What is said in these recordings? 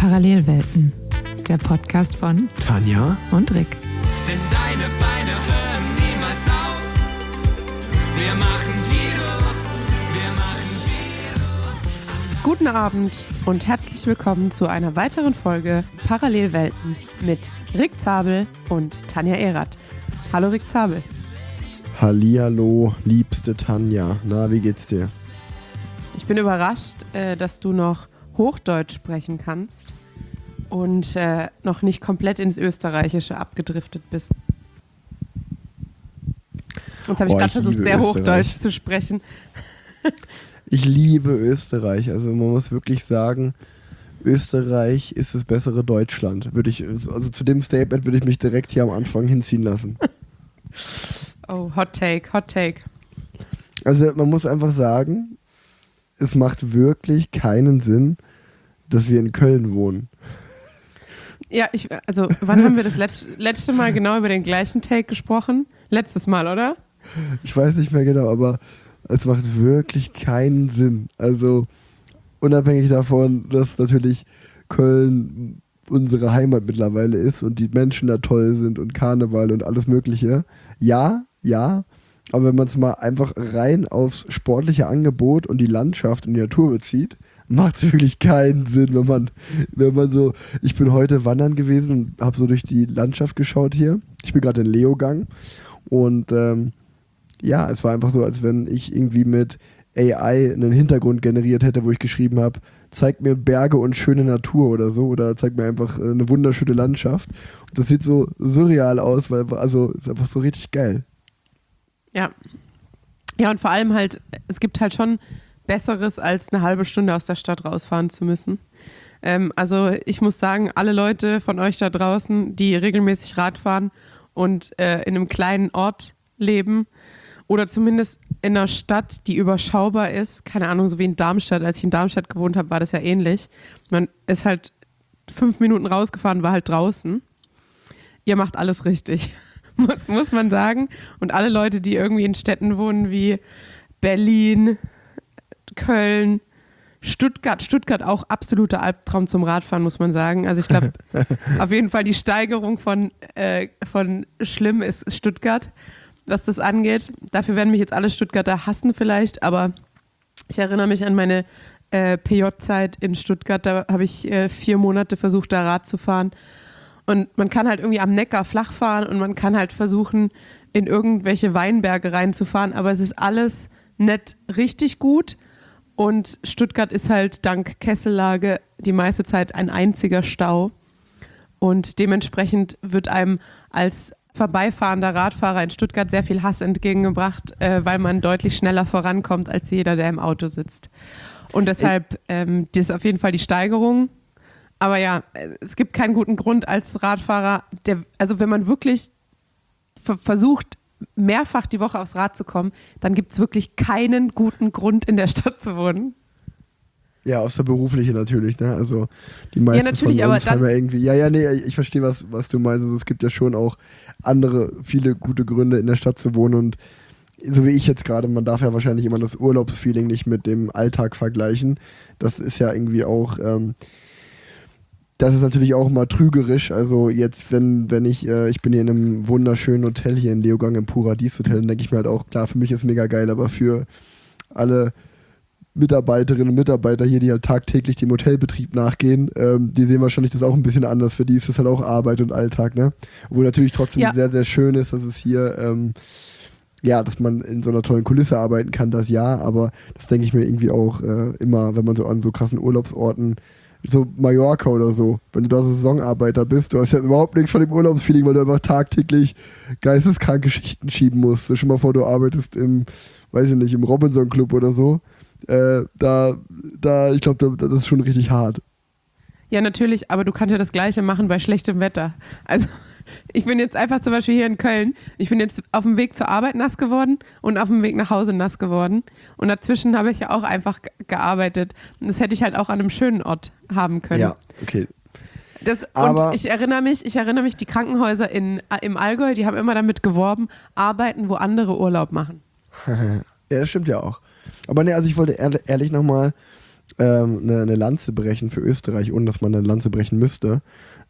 Parallelwelten, der Podcast von Tanja und Rick. Denn deine Beine hören niemals auf. Wir machen Giro, wir machen Giro. Guten Abend und herzlich willkommen zu einer weiteren Folge Parallelwelten mit Rick Zabel und Tanja Erath. Hallo Rick Zabel. Hallihallo, liebste Tanja. Na, wie geht's dir? Ich bin überrascht, dass du noch Hochdeutsch sprechen kannst und noch nicht komplett ins Österreichische abgedriftet bist. Jetzt habe ich gerade versucht, sehr Hochdeutsch zu sprechen. Ich liebe Österreich. Also man muss wirklich sagen, Österreich ist das bessere Deutschland. Also zu dem Statement würde ich mich direkt hier am Anfang hinziehen lassen. Oh, Hot Take, Hot Take. Also man muss einfach sagen, es macht wirklich keinen Sinn, dass wir in Köln wohnen. Ja, also wann haben wir das letzte Mal genau über den gleichen Take gesprochen? Letztes Mal, oder? Ich weiß nicht mehr genau, aber es macht wirklich keinen Sinn. Also unabhängig davon, dass natürlich Köln unsere Heimat mittlerweile ist und die Menschen da toll sind und Karneval und alles Mögliche. Ja, aber wenn man es mal einfach rein aufs sportliche Angebot und die Landschaft und die Natur bezieht, macht es wirklich keinen Sinn, wenn man so, ich bin heute wandern gewesen und habe so durch die Landschaft geschaut hier. Ich bin gerade in Leogang und ja, es war einfach so, als wenn ich irgendwie mit AI einen Hintergrund generiert hätte, wo ich geschrieben habe, zeig mir Berge und schöne Natur oder so, oder zeig mir einfach eine wunderschöne Landschaft. Und das sieht so surreal aus, weil also ist einfach so richtig geil. Ja. Ja, und vor allem halt, es gibt halt schon Besseres, als eine halbe Stunde aus der Stadt rausfahren zu müssen. Also ich muss sagen, alle Leute von euch da draußen, die regelmäßig Rad fahren und in einem kleinen Ort leben oder zumindest in einer Stadt, die überschaubar ist, keine Ahnung, so wie in Darmstadt. Als ich in Darmstadt gewohnt habe, war das ja ähnlich. Man ist halt 5 Minuten rausgefahren, war halt draußen. Ihr macht alles richtig. Muss man sagen. Und alle Leute, die irgendwie in Städten wohnen wie Berlin, Köln, Stuttgart auch absoluter Albtraum zum Radfahren, muss man sagen. Also ich glaube, auf jeden Fall die Steigerung von schlimm ist Stuttgart, was das angeht. Dafür werden mich jetzt alle Stuttgarter hassen vielleicht, aber ich erinnere mich an meine PJ-Zeit in Stuttgart. Da habe ich 4 Monate versucht, da Rad zu fahren. Und man kann halt irgendwie am Neckar flach fahren und man kann halt versuchen, in irgendwelche Weinberge reinzufahren, aber es ist alles nicht richtig gut. Und Stuttgart ist halt dank Kessellage die meiste Zeit ein einziger Stau. Und dementsprechend wird einem als vorbeifahrender Radfahrer in Stuttgart sehr viel Hass entgegengebracht, weil man deutlich schneller vorankommt als jeder, der im Auto sitzt. Und deshalb, das ist auf jeden Fall die Steigerung. Aber ja, es gibt keinen guten Grund als Radfahrer, also wenn man wirklich versucht, mehrfach die Woche aufs Rad zu kommen, dann gibt es wirklich keinen guten Grund, in der Stadt zu wohnen. Ja, außer berufliche natürlich, ne? Also die meisten ja, natürlich, von uns aber haben ja irgendwie, ich verstehe, was du meinst. Also es gibt ja schon auch viele gute Gründe, in der Stadt zu wohnen und so wie ich jetzt gerade, man darf ja wahrscheinlich immer das Urlaubsfeeling nicht mit dem Alltag vergleichen. Das ist ja irgendwie auch das ist natürlich auch mal trügerisch. Also jetzt, wenn ich bin hier in einem wunderschönen Hotel hier in Leogang, im Paradies-Hotel, dann denke ich mir halt auch, klar, für mich ist mega geil, aber für alle Mitarbeiterinnen und Mitarbeiter hier, die halt tagtäglich dem Hotelbetrieb nachgehen, die sehen wahrscheinlich das auch ein bisschen anders. Für die ist das halt auch Arbeit und Alltag, ne? Obwohl natürlich trotzdem sehr, sehr schön ist, dass es hier, dass man in so einer tollen Kulisse arbeiten kann, das ja, aber das denke ich mir irgendwie auch immer, wenn man so an so krassen Urlaubsorten so Mallorca oder so, wenn du da so Saisonarbeiter bist, du hast ja überhaupt nichts von dem Urlaubsfeeling, weil du einfach tagtäglich geisteskranke Schichten schieben musst. Stell dir mal vor, du arbeitest im Robinson Club oder so. Ich glaube, das ist schon richtig hart. Ja, natürlich, aber du kannst ja das Gleiche machen bei schlechtem Wetter. Also ich bin jetzt einfach zum Beispiel hier in Köln, ich bin jetzt auf dem Weg zur Arbeit nass geworden und auf dem Weg nach Hause nass geworden. Und dazwischen habe ich ja auch einfach gearbeitet. Und das hätte ich halt auch an einem schönen Ort haben können. Ja, okay. Und ich erinnere mich, die Krankenhäuser im Allgäu, die haben immer damit geworben, arbeiten, wo andere Urlaub machen. Ja, das stimmt ja auch. Aber ne, also ich wollte ehrlich nochmal eine Lanze brechen für Österreich, ohne dass man eine Lanze brechen müsste.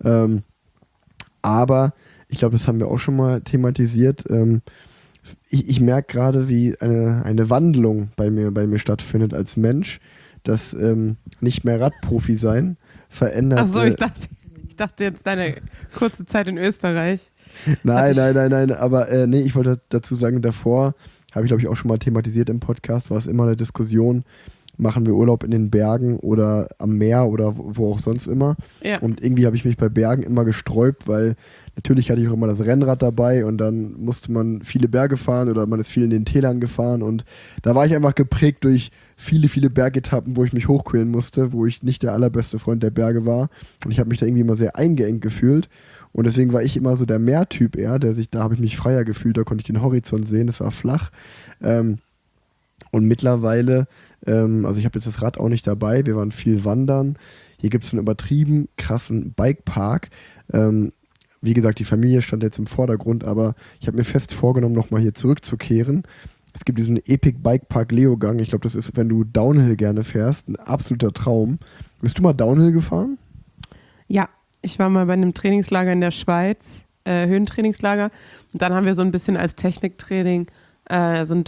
Aber ich glaube, das haben wir auch schon mal thematisiert. Ich merke gerade, wie eine Wandlung bei mir stattfindet als Mensch, dass nicht mehr Radprofi sein verändert. Achso, ich dachte jetzt deine kurze Zeit in Österreich. Nein, aber nee, ich wollte dazu sagen, davor habe ich, glaube ich, auch schon mal thematisiert im Podcast, war es immer eine Diskussion, machen wir Urlaub in den Bergen oder am Meer oder wo auch sonst immer. Ja. Und irgendwie habe ich mich bei Bergen immer gesträubt, weil natürlich hatte ich auch immer das Rennrad dabei und dann musste man viele Berge fahren oder man ist viel in den Tälern gefahren und da war ich einfach geprägt durch viele, viele Bergetappen, wo ich mich hochquälen musste, wo ich nicht der allerbeste Freund der Berge war und ich habe mich da irgendwie immer sehr eingeengt gefühlt und deswegen war ich immer so der Meertyp eher, da habe ich mich freier gefühlt, da konnte ich den Horizont sehen, es war flach und mittlerweile, also ich habe jetzt das Rad auch nicht dabei, wir waren viel wandern, hier gibt es einen übertrieben krassen Bikepark, wie gesagt, die Familie stand jetzt im Vordergrund, aber ich habe mir fest vorgenommen, nochmal hier zurückzukehren. Es gibt diesen Epic Bikepark Leogang. Ich glaube, das ist, wenn du Downhill gerne fährst, ein absoluter Traum. Bist du mal Downhill gefahren? Ja, ich war mal bei einem Trainingslager in der Schweiz, Höhentrainingslager. Und dann haben wir so ein bisschen als Techniktraining so einen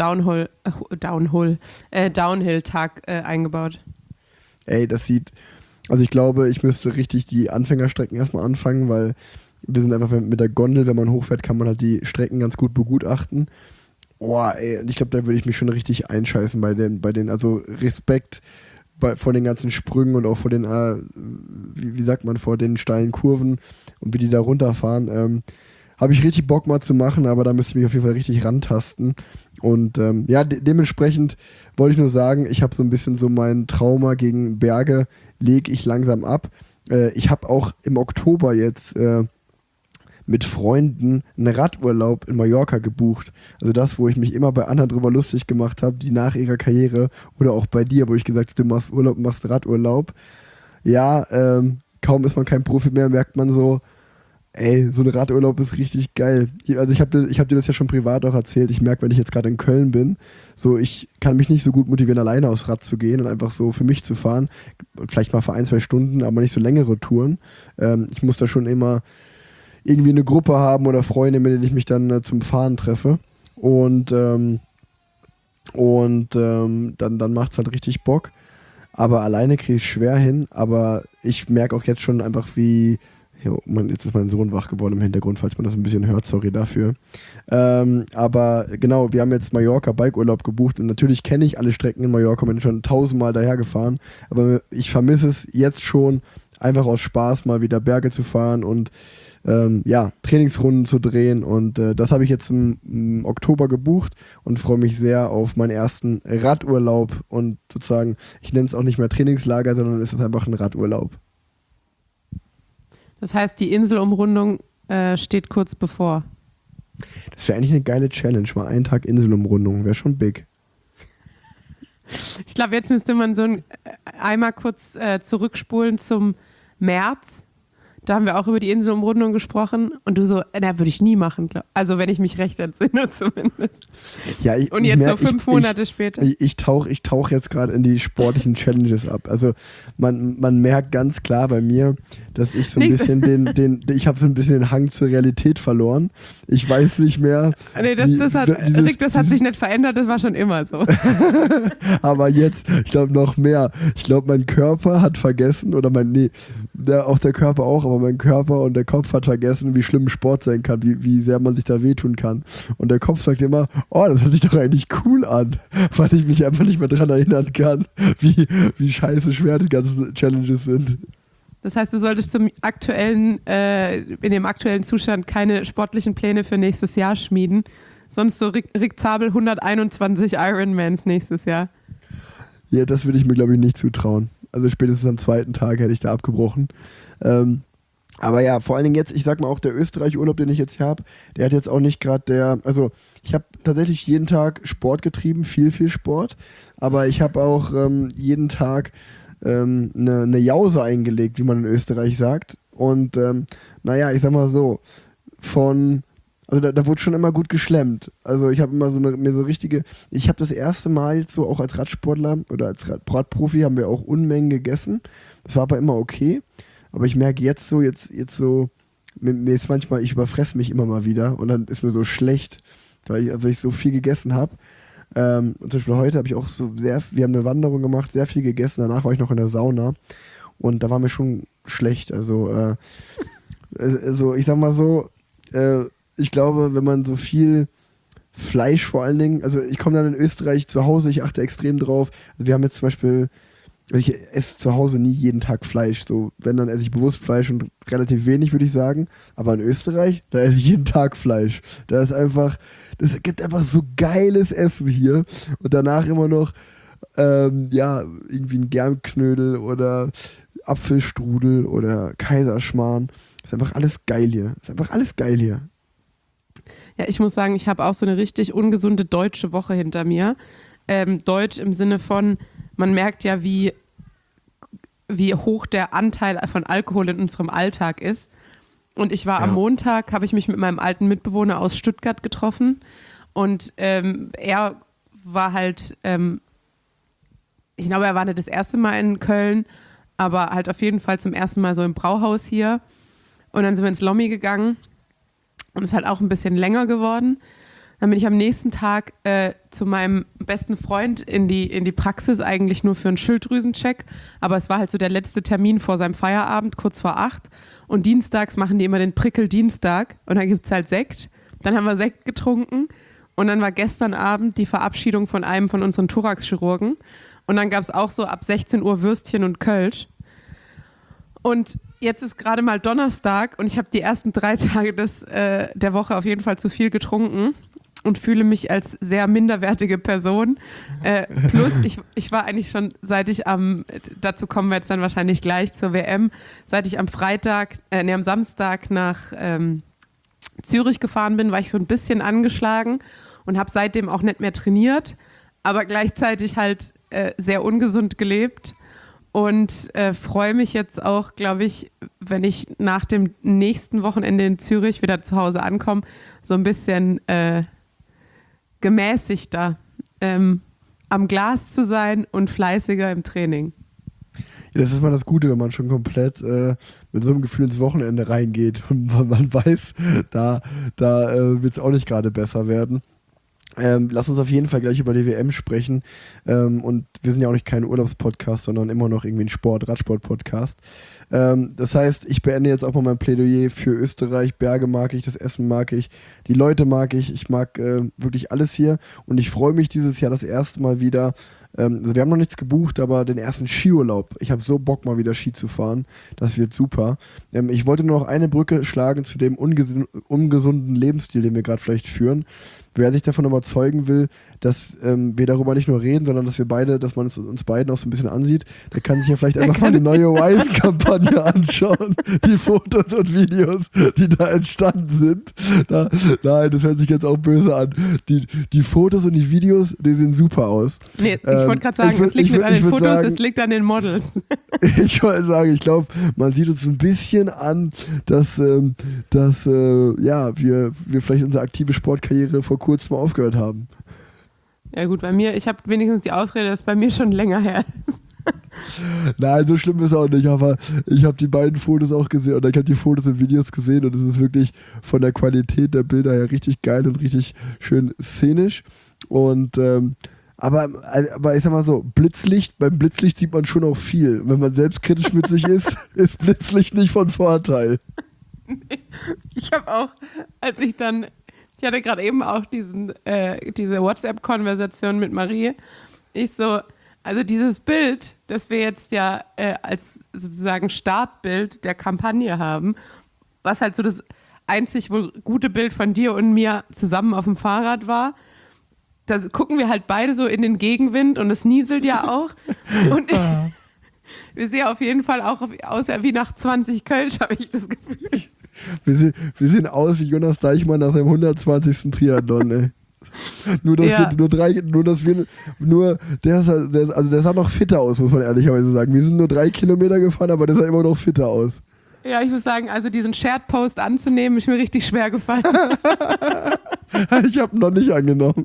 Downhill-Tag eingebaut. Ey, also ich glaube, ich müsste richtig die Anfängerstrecken erstmal anfangen, weil wir sind einfach mit der Gondel, wenn man hochfährt, kann man halt die Strecken ganz gut begutachten. Boah, ey, ich glaube, da würde ich mich schon richtig einscheißen bei den, also Respekt vor den ganzen Sprüngen und auch vor den, wie sagt man, vor den steilen Kurven und wie die da runterfahren. Habe ich richtig Bock mal zu machen, aber da müsste ich mich auf jeden Fall richtig rantasten. Und ja, dementsprechend wollte ich nur sagen, ich habe so ein bisschen so mein Trauma gegen Berge, lege ich langsam ab. Ich habe auch im Oktober jetzt mit Freunden einen Radurlaub in Mallorca gebucht. Also das, wo ich mich immer bei anderen drüber lustig gemacht habe, die nach ihrer Karriere oder auch bei dir, wo ich gesagt habe, du machst Urlaub, machst Radurlaub. Ja, kaum ist man kein Profi mehr, merkt man so, ey, so ein Radurlaub ist richtig geil. Also ich hab dir das ja schon privat auch erzählt. Ich merke, wenn ich jetzt gerade in Köln bin, so ich kann mich nicht so gut motivieren, alleine aufs Rad zu gehen und einfach so für mich zu fahren. Vielleicht mal für 1-2 Stunden, aber nicht so längere Touren. Ich muss da schon immer irgendwie eine Gruppe haben oder Freunde, mit denen ich mich dann zum Fahren treffe. Und dann macht es halt richtig Bock. Aber alleine kriege ich es schwer hin. Aber ich merke auch jetzt schon einfach, wie... jetzt ist mein Sohn wach geworden im Hintergrund, falls man das ein bisschen hört, sorry dafür. Aber genau, wir haben jetzt Mallorca Bikeurlaub gebucht und natürlich kenne ich alle Strecken in Mallorca, bin schon 1000-mal daher gefahren. Aber ich vermisse es jetzt schon, einfach aus Spaß mal wieder Berge zu fahren und Trainingsrunden zu drehen und das habe ich jetzt im Oktober gebucht und freue mich sehr auf meinen ersten Radurlaub und sozusagen, ich nenne es auch nicht mehr Trainingslager, sondern es ist einfach ein Radurlaub. Das heißt, die Inselumrundung steht kurz bevor. Das wäre eigentlich eine geile Challenge, mal einen Tag Inselumrundung, wäre schon big. Ich glaube, jetzt müsste man so einmal kurz zurückspulen zum März. Da haben wir auch über die Inselumrundung gesprochen und du so, würde ich nie machen. Also wenn ich mich recht entsinne zumindest. Ja, und jetzt so 5 Monate später. Ich tauch jetzt gerade in die sportlichen Challenges ab. Also man merkt ganz klar bei mir, dass ich so ein bisschen ich habe so ein bisschen den Hang zur Realität verloren. Ich weiß nicht mehr. Nee, das hat sich nicht verändert, das war schon immer so. Aber jetzt, ich glaube noch mehr. Ich glaube, mein Körper hat vergessen, oder auch der Körper auch, aber mein Körper und der Kopf hat vergessen, wie schlimm Sport sein kann, wie sehr man sich da wehtun kann. Und der Kopf sagt immer, oh, das hört sich doch eigentlich cool an, weil ich mich einfach nicht mehr daran erinnern kann, wie scheiße schwer die ganzen Challenges sind. Das heißt, du solltest in dem aktuellen Zustand keine sportlichen Pläne für nächstes Jahr schmieden, sonst so Rick Zabel 121 Ironmans nächstes Jahr. Ja, das würde ich mir, glaube ich, nicht zutrauen. Also spätestens am 2. Tag hätte ich da abgebrochen. Aber ja, vor allen Dingen jetzt, ich sag mal auch der Österreich-Urlaub, den ich jetzt hier habe, der hat jetzt auch nicht gerade also ich habe tatsächlich jeden Tag Sport getrieben, viel Sport, aber ich habe auch jeden Tag eine Jause eingelegt, wie man in Österreich sagt. Und ich sag mal so, von Also da wurde schon immer gut geschlemmt. Also ich habe immer ich habe das erste Mal jetzt so auch als Radsportler oder als Radprofi haben wir auch Unmengen gegessen. Das war aber immer okay. Aber ich merke jetzt so, mir ist manchmal, ich überfresse mich immer mal wieder und dann ist mir so schlecht, weil ich so viel gegessen habe. Zum Beispiel heute habe ich auch wir haben eine Wanderung gemacht, sehr viel gegessen, danach war ich noch in der Sauna und da war mir schon schlecht. Also ich sag mal so, ich glaube, wenn man so viel Fleisch vor allen Dingen, also ich komme dann in Österreich zu Hause, ich achte extrem drauf. Also wir haben jetzt zum Beispiel, ich esse zu Hause nie jeden Tag Fleisch. So, wenn, dann esse ich bewusst Fleisch und relativ wenig, würde ich sagen. Aber in Österreich, da esse ich jeden Tag Fleisch. Das gibt einfach so geiles Essen hier. Und danach immer noch, irgendwie ein Germknödel oder Apfelstrudel oder Kaiserschmarrn. Ist einfach alles geil hier. Ja, ich muss sagen, ich habe auch so eine richtig ungesunde deutsche Woche hinter mir. Deutsch im Sinne von, man merkt ja, wie hoch der Anteil von Alkohol in unserem Alltag ist. Und ich war am Montag, habe ich mich mit meinem alten Mitbewohner aus Stuttgart getroffen. Und er war halt, ich glaube, er war nicht das erste Mal in Köln, aber halt auf jeden Fall zum ersten Mal so im Brauhaus hier. Und dann sind wir ins Lommi gegangen und es ist halt auch ein bisschen länger geworden. Dann bin ich am nächsten Tag zu meinem besten Freund in die Praxis, eigentlich nur für einen Schilddrüsencheck. Aber es war halt so der letzte Termin vor seinem Feierabend, kurz vor 8. Und dienstags machen die immer den Prickeldienstag. Und dann gibt es halt Sekt. Dann haben wir Sekt getrunken. Und dann war gestern Abend die Verabschiedung von einem von unseren Thoraxchirurgen. Und dann gab es auch so ab 16 Uhr Würstchen und Kölsch. Und jetzt ist gerade mal Donnerstag und ich habe die ersten 3 Tage der Woche auf jeden Fall zu viel getrunken und fühle mich als sehr minderwertige Person. Plus, ich war eigentlich schon, dazu kommen wir jetzt dann wahrscheinlich gleich zur WM, seit ich am Samstag nach Zürich gefahren bin, war ich so ein bisschen angeschlagen und habe seitdem auch nicht mehr trainiert, aber gleichzeitig halt sehr ungesund gelebt. Und freue mich jetzt auch, glaube ich, wenn ich nach dem nächsten Wochenende in Zürich wieder zu Hause ankomme, so ein bisschen gemäßigter am Glas zu sein und fleißiger im Training. Ja, das ist mal das Gute, wenn man schon komplett mit so einem Gefühl ins Wochenende reingeht und man weiß, da wird es auch nicht gerade besser werden. Lass uns auf jeden Fall gleich über die WM sprechen. Und wir sind ja auch nicht kein Urlaubspodcast, sondern immer noch irgendwie ein Radsport-Podcast. Das heißt, ich beende jetzt auch mal mein Plädoyer für Österreich. Berge mag ich, das Essen mag ich, die Leute mag ich mag wirklich alles hier. Und ich freue mich dieses Jahr das erste Mal wieder. Also wir haben noch nichts gebucht, aber den ersten Skiurlaub. Ich habe so Bock, mal wieder Ski zu fahren. Das wird super. Ich wollte nur noch eine Brücke schlagen zu dem ungesunden Lebensstil, den wir gerade vielleicht führen. Wer sich davon überzeugen will, dass wir darüber nicht nur reden, sondern dass man es uns beiden auch so ein bisschen ansieht, der kann sich ja vielleicht einfach mal eine neue Wise-Kampagne anschauen. Die Fotos und Videos, die da entstanden sind. Nein, das hört sich jetzt auch böse an. Die Fotos und die Videos, die sehen super aus. Nee, ich wollte gerade sagen, es liegt nicht an den Fotos, es liegt an den Models. Ich wollte sagen, ich glaube, man sieht uns ein bisschen an, dass wir vielleicht unsere aktive Sportkarriere vor kurzem aufgehört haben. Ja gut, bei mir, ich habe wenigstens die Ausrede, dass bei mir schon länger her ist. Nein, so schlimm ist es auch nicht, aber ich habe die beiden Fotos auch gesehen oder ich habe die Fotos und Videos gesehen und es ist wirklich von der Qualität der Bilder her richtig geil und richtig schön szenisch und aber ich sag mal so, beim Blitzlicht sieht man schon auch viel. Wenn man selbstkritisch mit sich ist Blitzlicht nicht von Vorteil. Ich habe auch, ich hatte gerade eben auch diese WhatsApp-Konversation mit Marie. Also dieses Bild, das wir jetzt ja als sozusagen Startbild der Kampagne haben, was halt so das einzig wohl gute Bild von dir und mir zusammen auf dem Fahrrad war, da gucken wir halt beide so in den Gegenwind und es nieselt ja auch. Und wir sehen auf jeden Fall auch aus wie nach 20 Kölsch, habe ich das Gefühl. Wir sehen aus wie Jonas Deichmann nach seinem 120. Triathlon, ey. Der sah noch fitter aus, muss man ehrlicherweise sagen. Wir sind nur 3 Kilometer gefahren, aber der sah immer noch fitter aus. Ja, ich muss sagen, also diesen Shared-Post anzunehmen, ist mir richtig schwer gefallen. Ich habe noch nicht angenommen.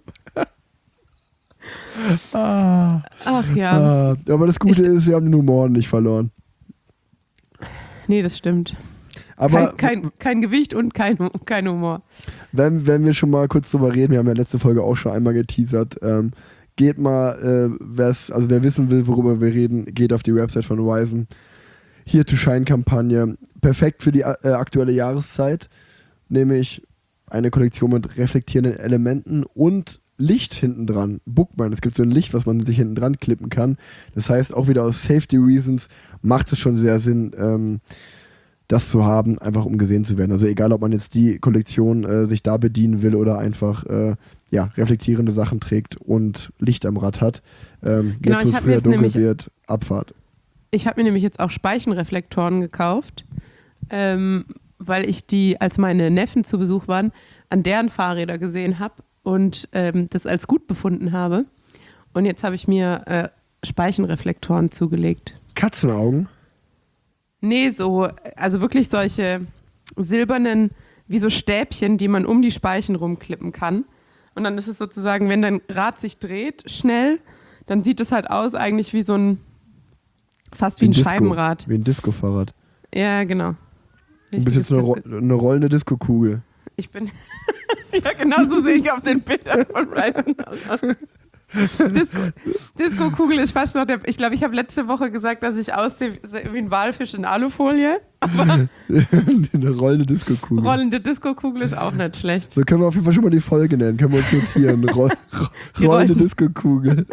Ach ja. Aber das Gute ist, wir haben den Humor nicht verloren. Nee, das stimmt. Aber kein Gewicht und kein Humor. wenn wir schon mal kurz drüber reden, wir haben ja letzte Folge auch schon einmal geteasert, geht mal, wer wissen will, worüber wir reden, geht auf die Website von Ryzen. Here to Shine-Kampagne. Perfekt für die aktuelle Jahreszeit. Nämlich eine Kollektion mit reflektierenden Elementen und Licht hinten dran. Bookman. Es gibt so ein Licht, was man sich hinten dran klippen kann. Das heißt, auch wieder aus Safety Reasons macht es schon sehr Sinn, das zu haben, einfach um gesehen zu werden. Also egal, ob man jetzt die Kollektion sich da bedienen will oder einfach reflektierende Sachen trägt und Licht am Rad hat. Genau, jetzt, wo es früher dunkel wird, Abfahrt. Ich habe mir nämlich jetzt auch Speichenreflektoren gekauft, weil ich die, als meine Neffen zu Besuch waren, an deren Fahrräder gesehen habe und das als gut befunden habe. Und jetzt habe ich mir Speichenreflektoren zugelegt. Katzenaugen? Nee, also wirklich solche silbernen, wie so Stäbchen, die man um die Speichen rumklippen kann. Und dann ist es sozusagen, wenn dein Rad sich dreht, schnell, dann sieht es halt aus eigentlich wie so ein, fast wie ein Scheibenrad. Wie ein Disco-Fahrrad. Ja, genau. Du bist jetzt eine rollende Disco-Kugel. Ich bin, ja genau so sehe ich auf den Bildern von Ryzen aus. Disco-Kugel ist fast noch ich glaube, ich habe letzte Woche gesagt, dass ich aussehe wie ein Walfisch in Alufolie. Aber eine rollende Disco-Kugel. Rollende Disco-Kugel ist auch nicht schlecht. So können wir auf jeden Fall schon mal die Folge nennen. Können wir uns notieren. Rollende Disco-Kugel.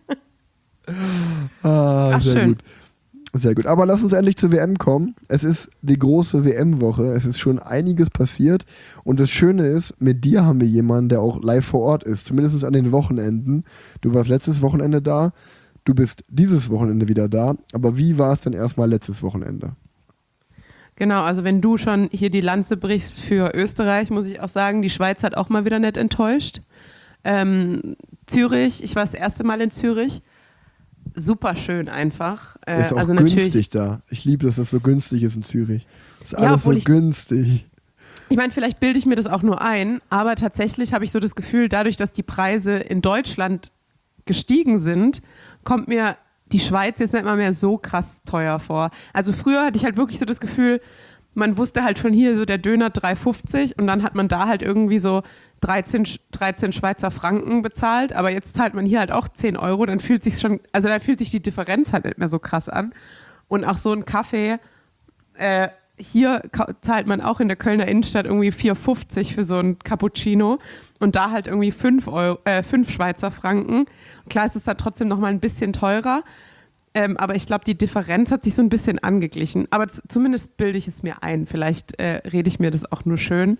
Ach, sehr schön. Gut. Sehr gut. Aber lass uns endlich zur WM kommen. Es ist die große WM-Woche. Es ist schon einiges passiert. Und das Schöne ist, mit dir haben wir jemanden, der auch live vor Ort ist. Zumindest an den Wochenenden. Du warst letztes Wochenende da. Du bist dieses Wochenende wieder da. Aber wie war es denn erstmal letztes Wochenende? Genau, also wenn du schon hier die Lanze brichst für Österreich, muss ich auch sagen, die Schweiz hat auch mal wieder nicht enttäuscht. Zürich, ich war das erste Mal in Zürich. Super schön einfach. Ist auch also günstig da. Ich liebe, dass das so günstig ist in Zürich. Ist alles so günstig. Ich meine, vielleicht bilde ich mir das auch nur ein, aber tatsächlich habe ich so das Gefühl, dadurch, dass die Preise in Deutschland gestiegen sind, kommt mir die Schweiz jetzt nicht mal mehr so krass teuer vor. Also früher hatte ich halt wirklich so das Gefühl, man wusste halt von hier so der Döner 3,50 und dann hat man da halt irgendwie so 13 Schweizer Franken bezahlt, aber jetzt zahlt man hier halt auch 10 Euro, dann fühlt sich schon, also da fühlt sich die Differenz halt nicht mehr so krass an. Und auch so ein Kaffee, hier zahlt man auch in der Kölner Innenstadt irgendwie 4,50 für so ein Cappuccino und da halt irgendwie 5 Schweizer Franken. Klar ist es da trotzdem nochmal ein bisschen teurer, aber ich glaube, die Differenz hat sich so ein bisschen angeglichen. Aber zumindest bilde ich es mir ein. Vielleicht rede ich mir das auch nur schön.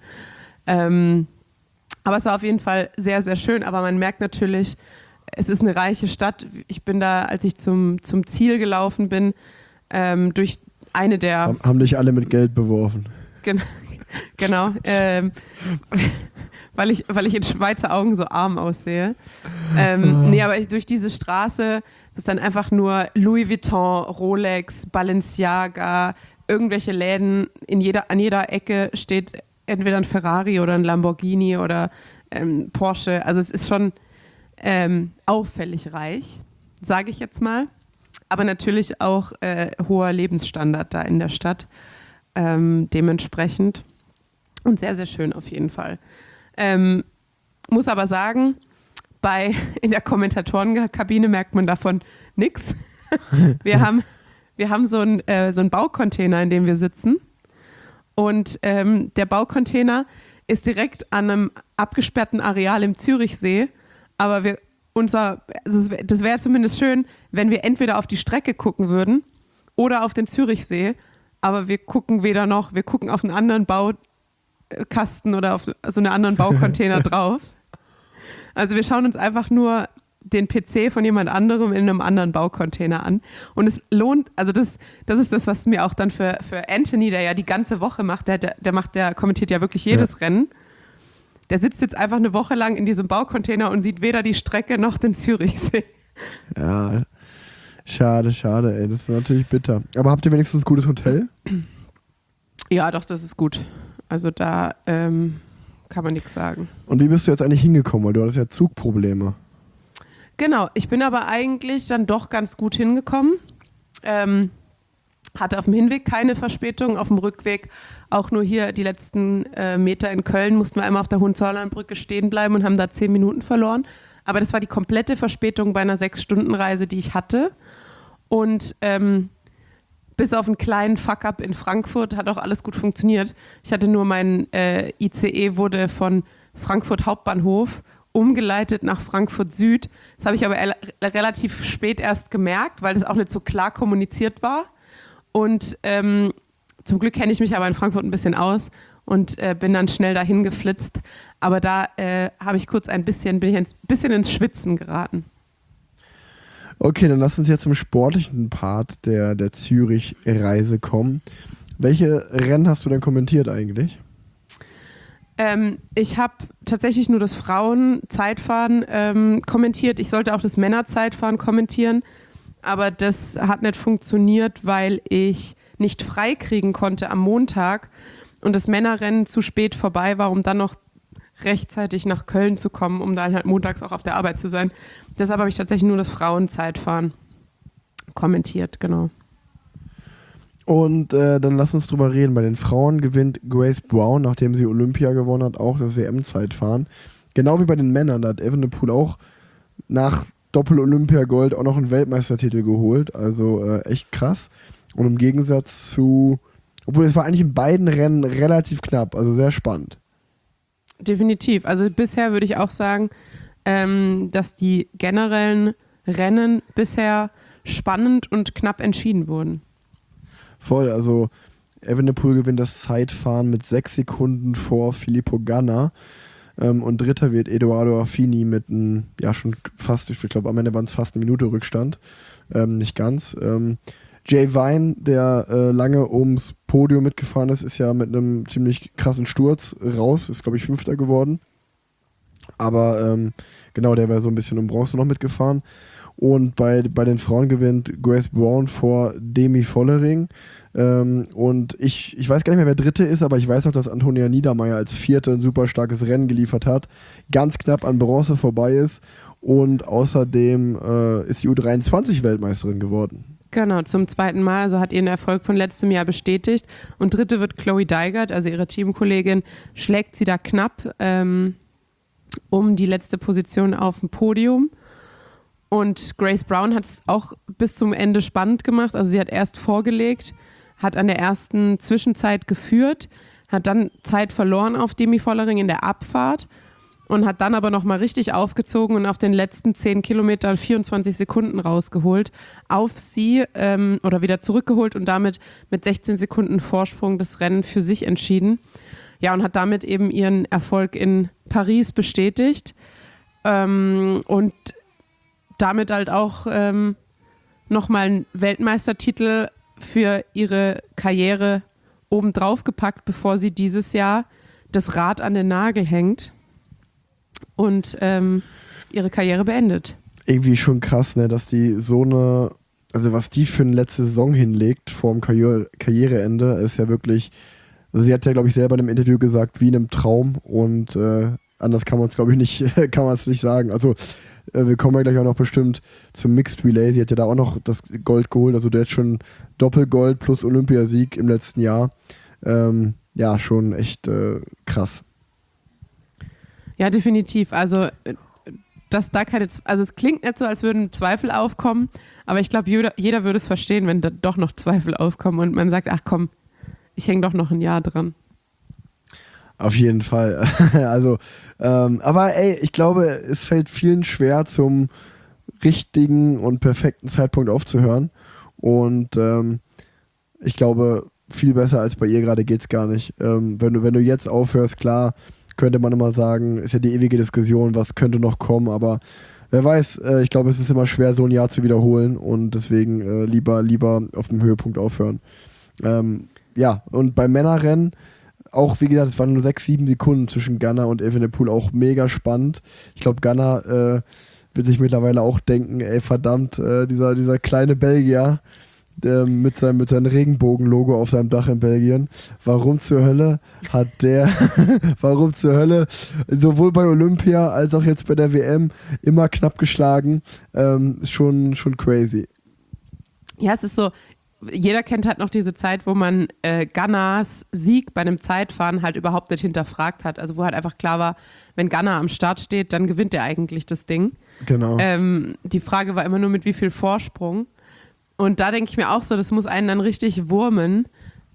Aber es war auf jeden Fall sehr, sehr schön. Aber man merkt natürlich, es ist eine reiche Stadt. Ich bin da, als ich zum Ziel gelaufen bin, durch eine der... Haben dich alle mit Geld beworfen. Genau. Weil ich in Schweizer Augen so arm aussehe. Nee, aber durch diese Straße ist dann einfach nur Louis Vuitton, Rolex, Balenciaga, irgendwelche Läden. An jeder Ecke steht entweder ein Ferrari oder ein Lamborghini oder Porsche. Also es ist schon auffällig reich, sage ich jetzt mal. Aber natürlich auch hoher Lebensstandard da in der Stadt. Dementsprechend. Und sehr, sehr schön auf jeden Fall. Muss aber sagen, in der Kommentatorenkabine merkt man davon nichts. Wir haben so einen Baucontainer, in dem wir sitzen. Und der Baucontainer ist direkt an einem abgesperrten Areal im Zürichsee. Aber das wäre zumindest schön, wenn wir entweder auf die Strecke gucken würden oder auf den Zürichsee. Aber wir gucken weder noch, wir gucken auf einen anderen Baukasten oder auf so einen anderen Baucontainer drauf. Also wir schauen uns einfach nur den PC von jemand anderem in einem anderen Baucontainer an. Und es lohnt, also das ist das, was mir auch dann für Anthony, der ja die ganze Woche macht, der kommentiert ja wirklich jedes Rennen. Der sitzt jetzt einfach eine Woche lang in diesem Baucontainer und sieht weder die Strecke noch den Zürichsee. Ja, schade, ey. Das ist natürlich bitter. Aber habt ihr wenigstens ein gutes Hotel? Ja, doch, das ist gut. Also da kann man nichts sagen. Und wie bist du jetzt eigentlich hingekommen? Weil du hattest ja Zugprobleme. Genau, ich bin aber eigentlich dann doch ganz gut hingekommen. Hatte auf dem Hinweg keine Verspätung, auf dem Rückweg auch nur hier die letzten Meter in Köln mussten wir einmal auf der Hohenzollernbrücke stehen bleiben und haben da 10 Minuten verloren. Aber das war die komplette Verspätung bei einer 6-Stunden-Reise, die ich hatte. Und bis auf einen kleinen Fuck-up in Frankfurt hat auch alles gut funktioniert. Ich hatte nur mein ICE wurde von Frankfurt Hauptbahnhof umgeleitet nach Frankfurt Süd. Das habe ich aber relativ spät erst gemerkt, weil das auch nicht so klar kommuniziert war. Und zum Glück kenne ich mich aber in Frankfurt ein bisschen aus und bin dann schnell dahin geflitzt. Aber da bin ich ein bisschen ins Schwitzen geraten. Okay, dann lass uns jetzt zum sportlichen Part der Zürich-Reise kommen. Welche Rennen hast du denn kommentiert eigentlich? Ich habe tatsächlich nur das Frauen-Zeitfahren kommentiert. Ich sollte auch das Männer-Zeitfahren kommentieren, aber das hat nicht funktioniert, weil ich nicht frei kriegen konnte am Montag und das Männerrennen zu spät vorbei war, um dann noch rechtzeitig nach Köln zu kommen, um dann halt montags auch auf der Arbeit zu sein. Deshalb habe ich tatsächlich nur das Frauenzeitfahren kommentiert, genau. Und dann lass uns drüber reden. Bei den Frauen gewinnt Grace Brown, nachdem sie Olympia gewonnen hat, auch das WM-Zeitfahren. Genau wie bei den Männern, da hat Evenepoel auch nach Doppel-Olympia-Gold auch noch einen Weltmeistertitel geholt. Also echt krass. Und im Gegensatz zu, obwohl es war eigentlich in beiden Rennen relativ knapp, also sehr spannend. Definitiv. Also bisher würde ich auch sagen, dass die generellen Rennen bisher spannend und knapp entschieden wurden. Voll, also Evenepoel gewinnt das Zeitfahren mit 6 Sekunden vor Filippo Ganna und dritter wird Edoardo Affini mit einem, ja schon fast, ich glaube am Ende waren es fast eine Minute Rückstand, nicht ganz. Jay Vine, der lange ums Podium mitgefahren ist ja mit einem ziemlich krassen Sturz raus, ist glaube ich 5. geworden. Aber genau, der wäre so ein bisschen um Bronze noch mitgefahren. Und bei den Frauen gewinnt Grace Brown vor Demi Vollering. Und ich weiß gar nicht mehr, wer Dritte ist, aber ich weiß auch, dass Antonia Niedermeyer als Vierte ein super starkes Rennen geliefert hat. Ganz knapp an Bronze vorbei ist. Und außerdem ist die U23-Weltmeisterin geworden. Genau, zum 2. Mal, also hat ihren Erfolg von letztem Jahr bestätigt. Und Dritte wird Chloe Deigert, also ihre Teamkollegin, schlägt sie da knapp um die letzte Position auf dem Podium. Und Grace Brown hat es auch bis zum Ende spannend gemacht. Also sie hat erst vorgelegt, hat an der ersten Zwischenzeit geführt, hat dann Zeit verloren auf Demi Vollering in der Abfahrt und hat dann aber nochmal richtig aufgezogen und auf den letzten 10 Kilometern 24 Sekunden rausgeholt, auf sie oder wieder zurückgeholt und damit mit 16 Sekunden Vorsprung das Rennen für sich entschieden. Ja, und hat damit eben ihren Erfolg in Paris bestätigt und damit halt auch nochmal einen Weltmeistertitel für ihre Karriere obendrauf gepackt, bevor sie dieses Jahr das Rad an den Nagel hängt und ihre Karriere beendet. Irgendwie schon krass, ne, dass die so eine, also was die für eine letzte Saison hinlegt vor dem Karriereende, ist ja wirklich, also sie hat ja, glaube ich, selber in einem Interview gesagt, wie in einem Traum und anders kann man es, glaube ich, nicht, nicht sagen. Also wir kommen ja gleich auch noch bestimmt zum Mixed Relay. Sie hat ja da auch noch das Gold geholt. Also der hat schon Doppelgold plus Olympiasieg im letzten Jahr. Ja, schon echt krass. Ja, definitiv. Also dass da also es klingt nicht so, als würden Zweifel aufkommen, aber ich glaube, jeder würde es verstehen, wenn da doch noch Zweifel aufkommen und man sagt, ach komm, ich hänge doch noch ein Jahr dran. Auf jeden Fall. Also, aber ey, ich glaube, es fällt vielen schwer, zum richtigen und perfekten Zeitpunkt aufzuhören. Und ich glaube, viel besser als bei ihr gerade geht's gar nicht. Wenn du jetzt aufhörst, klar, könnte man immer sagen, ist ja die ewige Diskussion, was könnte noch kommen, aber wer weiß, ich glaube, es ist immer schwer, so ein Jahr zu wiederholen und deswegen lieber auf dem Höhepunkt aufhören. Ja, und beim Männerrennen auch, wie gesagt, es waren nur 6-7 Sekunden zwischen Ganna und Evenepoel, auch mega spannend. Ich glaube, Ganna wird sich mittlerweile auch denken, ey verdammt, dieser kleine Belgier, mit seinem Regenbogen-Logo auf seinem Dach in Belgien. Warum zur Hölle hat der, warum zur Hölle, sowohl bei Olympia als auch jetzt bei der WM immer knapp geschlagen, schon crazy. Ja, es ist so, jeder kennt halt noch diese Zeit, wo man Ganas Sieg bei einem Zeitfahren halt überhaupt nicht hinterfragt hat. Also wo halt einfach klar war, wenn Ganna am Start steht, dann gewinnt er eigentlich das Ding. Genau. Die Frage war immer nur, mit wie viel Vorsprung. Und da denke ich mir auch so, das muss einen dann richtig wurmen,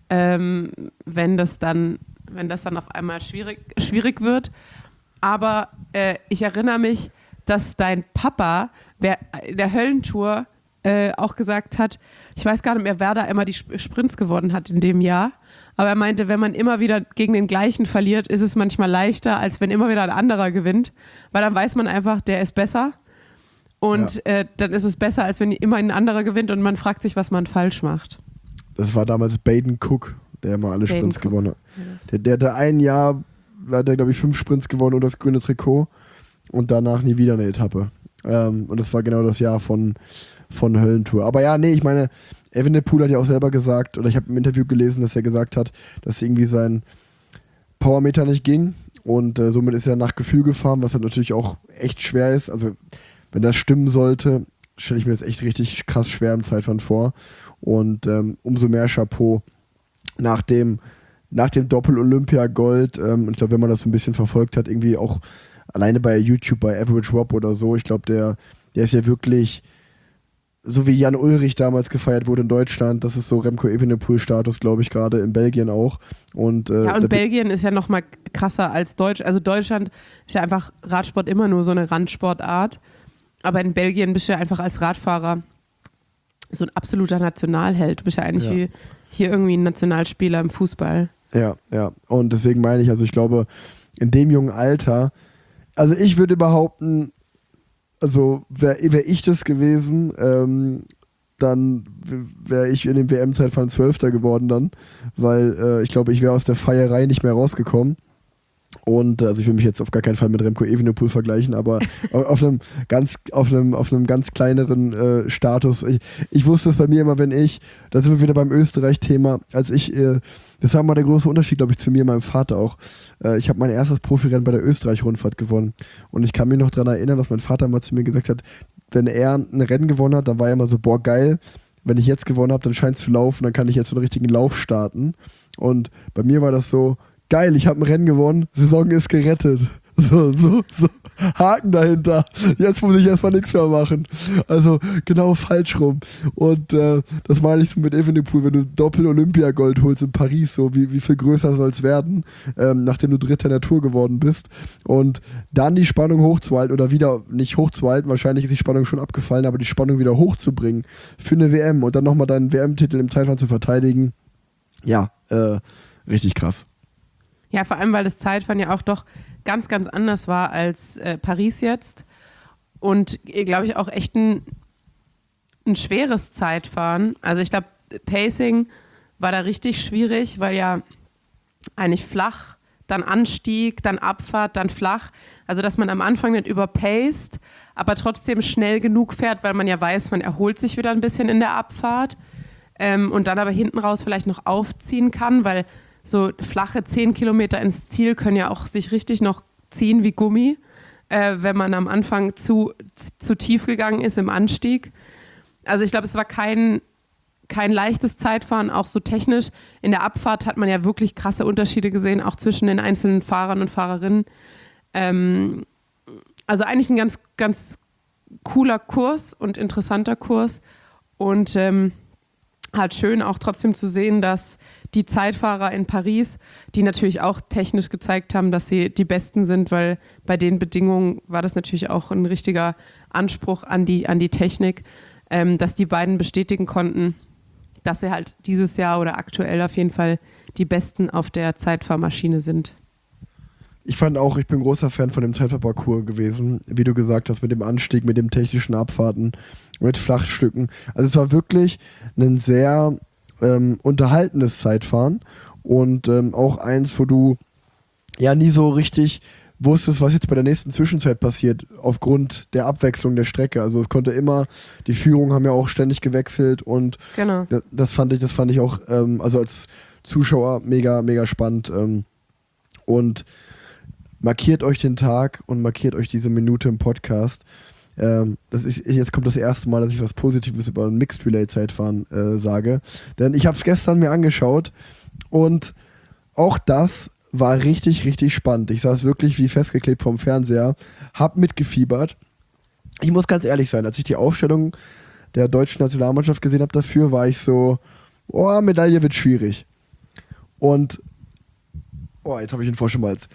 wenn das dann auf einmal schwierig wird. Aber ich erinnere mich, dass dein Papa in der Höllentour auch gesagt hat, ich weiß gar nicht mehr, wer da immer die Sprints gewonnen hat in dem Jahr, aber er meinte, wenn man immer wieder gegen den gleichen verliert, ist es manchmal leichter, als wenn immer wieder ein anderer gewinnt, weil dann weiß man einfach, der ist besser und dann ist es besser, als wenn immer ein anderer gewinnt und man fragt sich, was man falsch macht. Das war damals Baden Cook, der immer alle Sprints gewonnen hat. Der hatte ein Jahr, hat er glaube ich 5 Sprints gewonnen und das grüne Trikot und danach nie wieder eine Etappe. Und das war genau das Jahr von Höllentour. Aber ja, nee, ich meine, Evenepoel hat ja auch selber gesagt, oder ich habe im Interview gelesen, dass er gesagt hat, dass irgendwie sein Powermeter nicht ging und somit ist er nach Gefühl gefahren, was halt natürlich auch echt schwer ist. Also wenn das stimmen sollte, stelle ich mir das echt richtig krass schwer im Zeitfahren vor und umso mehr Chapeau nach dem Doppel-Olympia-Gold. Und ich glaube, wenn man das so ein bisschen verfolgt hat, irgendwie auch alleine bei YouTube, bei Average Rob oder so, ich glaube, der ist ja wirklich so wie Jan Ullrich damals gefeiert wurde in Deutschland, das ist so Remco Evenepoel-Status, glaube ich, gerade in Belgien auch. Und Belgien ist ja noch mal krasser als Deutschland. Also Deutschland ist ja einfach Radsport immer nur so eine Randsportart. Aber in Belgien bist du ja einfach als Radfahrer so ein absoluter Nationalheld. Du bist ja eigentlich wie hier irgendwie ein Nationalspieler im Fußball. Ja. Und deswegen meine ich, also ich glaube, in dem jungen Alter, also ich würde behaupten, also wäre ich das gewesen, dann wäre ich in dem WM-Zeitfahren 12. geworden dann, weil ich glaube, ich wäre aus der Feierei nicht mehr rausgekommen. Und also ich will mich jetzt auf gar keinen Fall mit Remco Evenepoel vergleichen, aber auf einem ganz kleineren Status. Ich wusste es bei mir immer, da sind wir wieder beim Österreich-Thema, das war mal der große Unterschied, glaube ich, zu mir und meinem Vater auch. Ich habe mein erstes Profirennen bei der Österreich-Rundfahrt gewonnen. Und ich kann mich noch daran erinnern, dass mein Vater mal zu mir gesagt hat, wenn er ein Rennen gewonnen hat, dann war er immer so, boah, geil, wenn ich jetzt gewonnen habe, dann scheint es zu laufen, dann kann ich jetzt so einen richtigen Lauf starten. Und bei mir war das so, geil, ich habe ein Rennen gewonnen, Saison ist gerettet. So, Haken dahinter. Jetzt muss ich erstmal nichts mehr machen. Also genau falsch rum. Und das meine ich so mit Evenepoel, wenn du Doppel-Olympiagold holst in Paris, so wie viel größer soll es werden, nachdem du Dritter in der Tour geworden bist. Und dann die Spannung hochzuhalten oder wieder nicht hochzuhalten, wahrscheinlich ist die Spannung schon abgefallen, aber die Spannung wieder hochzubringen für eine WM und dann nochmal deinen WM-Titel im Zeitfahren zu verteidigen, ja, richtig krass. Ja, vor allem, weil das Zeitfahren ja auch doch ganz, ganz anders war als Paris jetzt. Und, glaube ich, auch echt ein schweres Zeitfahren. Also ich glaube, Pacing war da richtig schwierig, weil ja eigentlich flach, dann Anstieg, dann Abfahrt, dann flach. Also dass man am Anfang nicht überpaced, aber trotzdem schnell genug fährt, weil man ja weiß, man erholt sich wieder ein bisschen in der Abfahrt und dann aber hinten raus vielleicht noch aufziehen kann, weil so flache 10 Kilometer ins Ziel können ja auch sich richtig noch ziehen wie Gummi, wenn man am Anfang zu tief gegangen ist im Anstieg. Also ich glaube, es war kein leichtes Zeitfahren, auch so technisch. In der Abfahrt hat man ja wirklich krasse Unterschiede gesehen, auch zwischen den einzelnen Fahrern und Fahrerinnen. Also eigentlich ein ganz, ganz cooler Kurs und interessanter Kurs und halt schön auch trotzdem zu sehen, dass die Zeitfahrer in Paris, die natürlich auch technisch gezeigt haben, dass sie die Besten sind, weil bei den Bedingungen war das natürlich auch ein richtiger Anspruch an die Technik, dass die beiden bestätigen konnten, dass sie halt dieses Jahr oder aktuell auf jeden Fall die Besten auf der Zeitfahrmaschine sind. Ich fand auch, ich bin großer Fan von dem Zeitfahrparcours gewesen, wie du gesagt hast, mit dem Anstieg, mit dem technischen Abfahrten, mit Flachstücken. Also es war wirklich ein sehr unterhaltendes Zeitfahren und auch eins, wo du ja nie so richtig wusstest, was jetzt bei der nächsten Zwischenzeit passiert, aufgrund der Abwechslung der Strecke. Also es konnte immer, die Führungen haben ja auch ständig gewechselt und Genau. das fand ich auch, also als Zuschauer mega, mega spannend. Und markiert euch den Tag und markiert euch diese Minute im Podcast. Jetzt kommt das erste Mal, dass ich was Positives über ein Mixed Relay Zeitfahren sage. Denn ich habe es gestern mir angeschaut und auch das war richtig, richtig spannend. Ich saß wirklich wie festgeklebt vom Fernseher, hab mitgefiebert. Ich muss ganz ehrlich sein, als ich die Aufstellung der deutschen Nationalmannschaft gesehen habe dafür, war ich so, Medaille wird schwierig. Und, jetzt habe ich einen Frosch im Hals.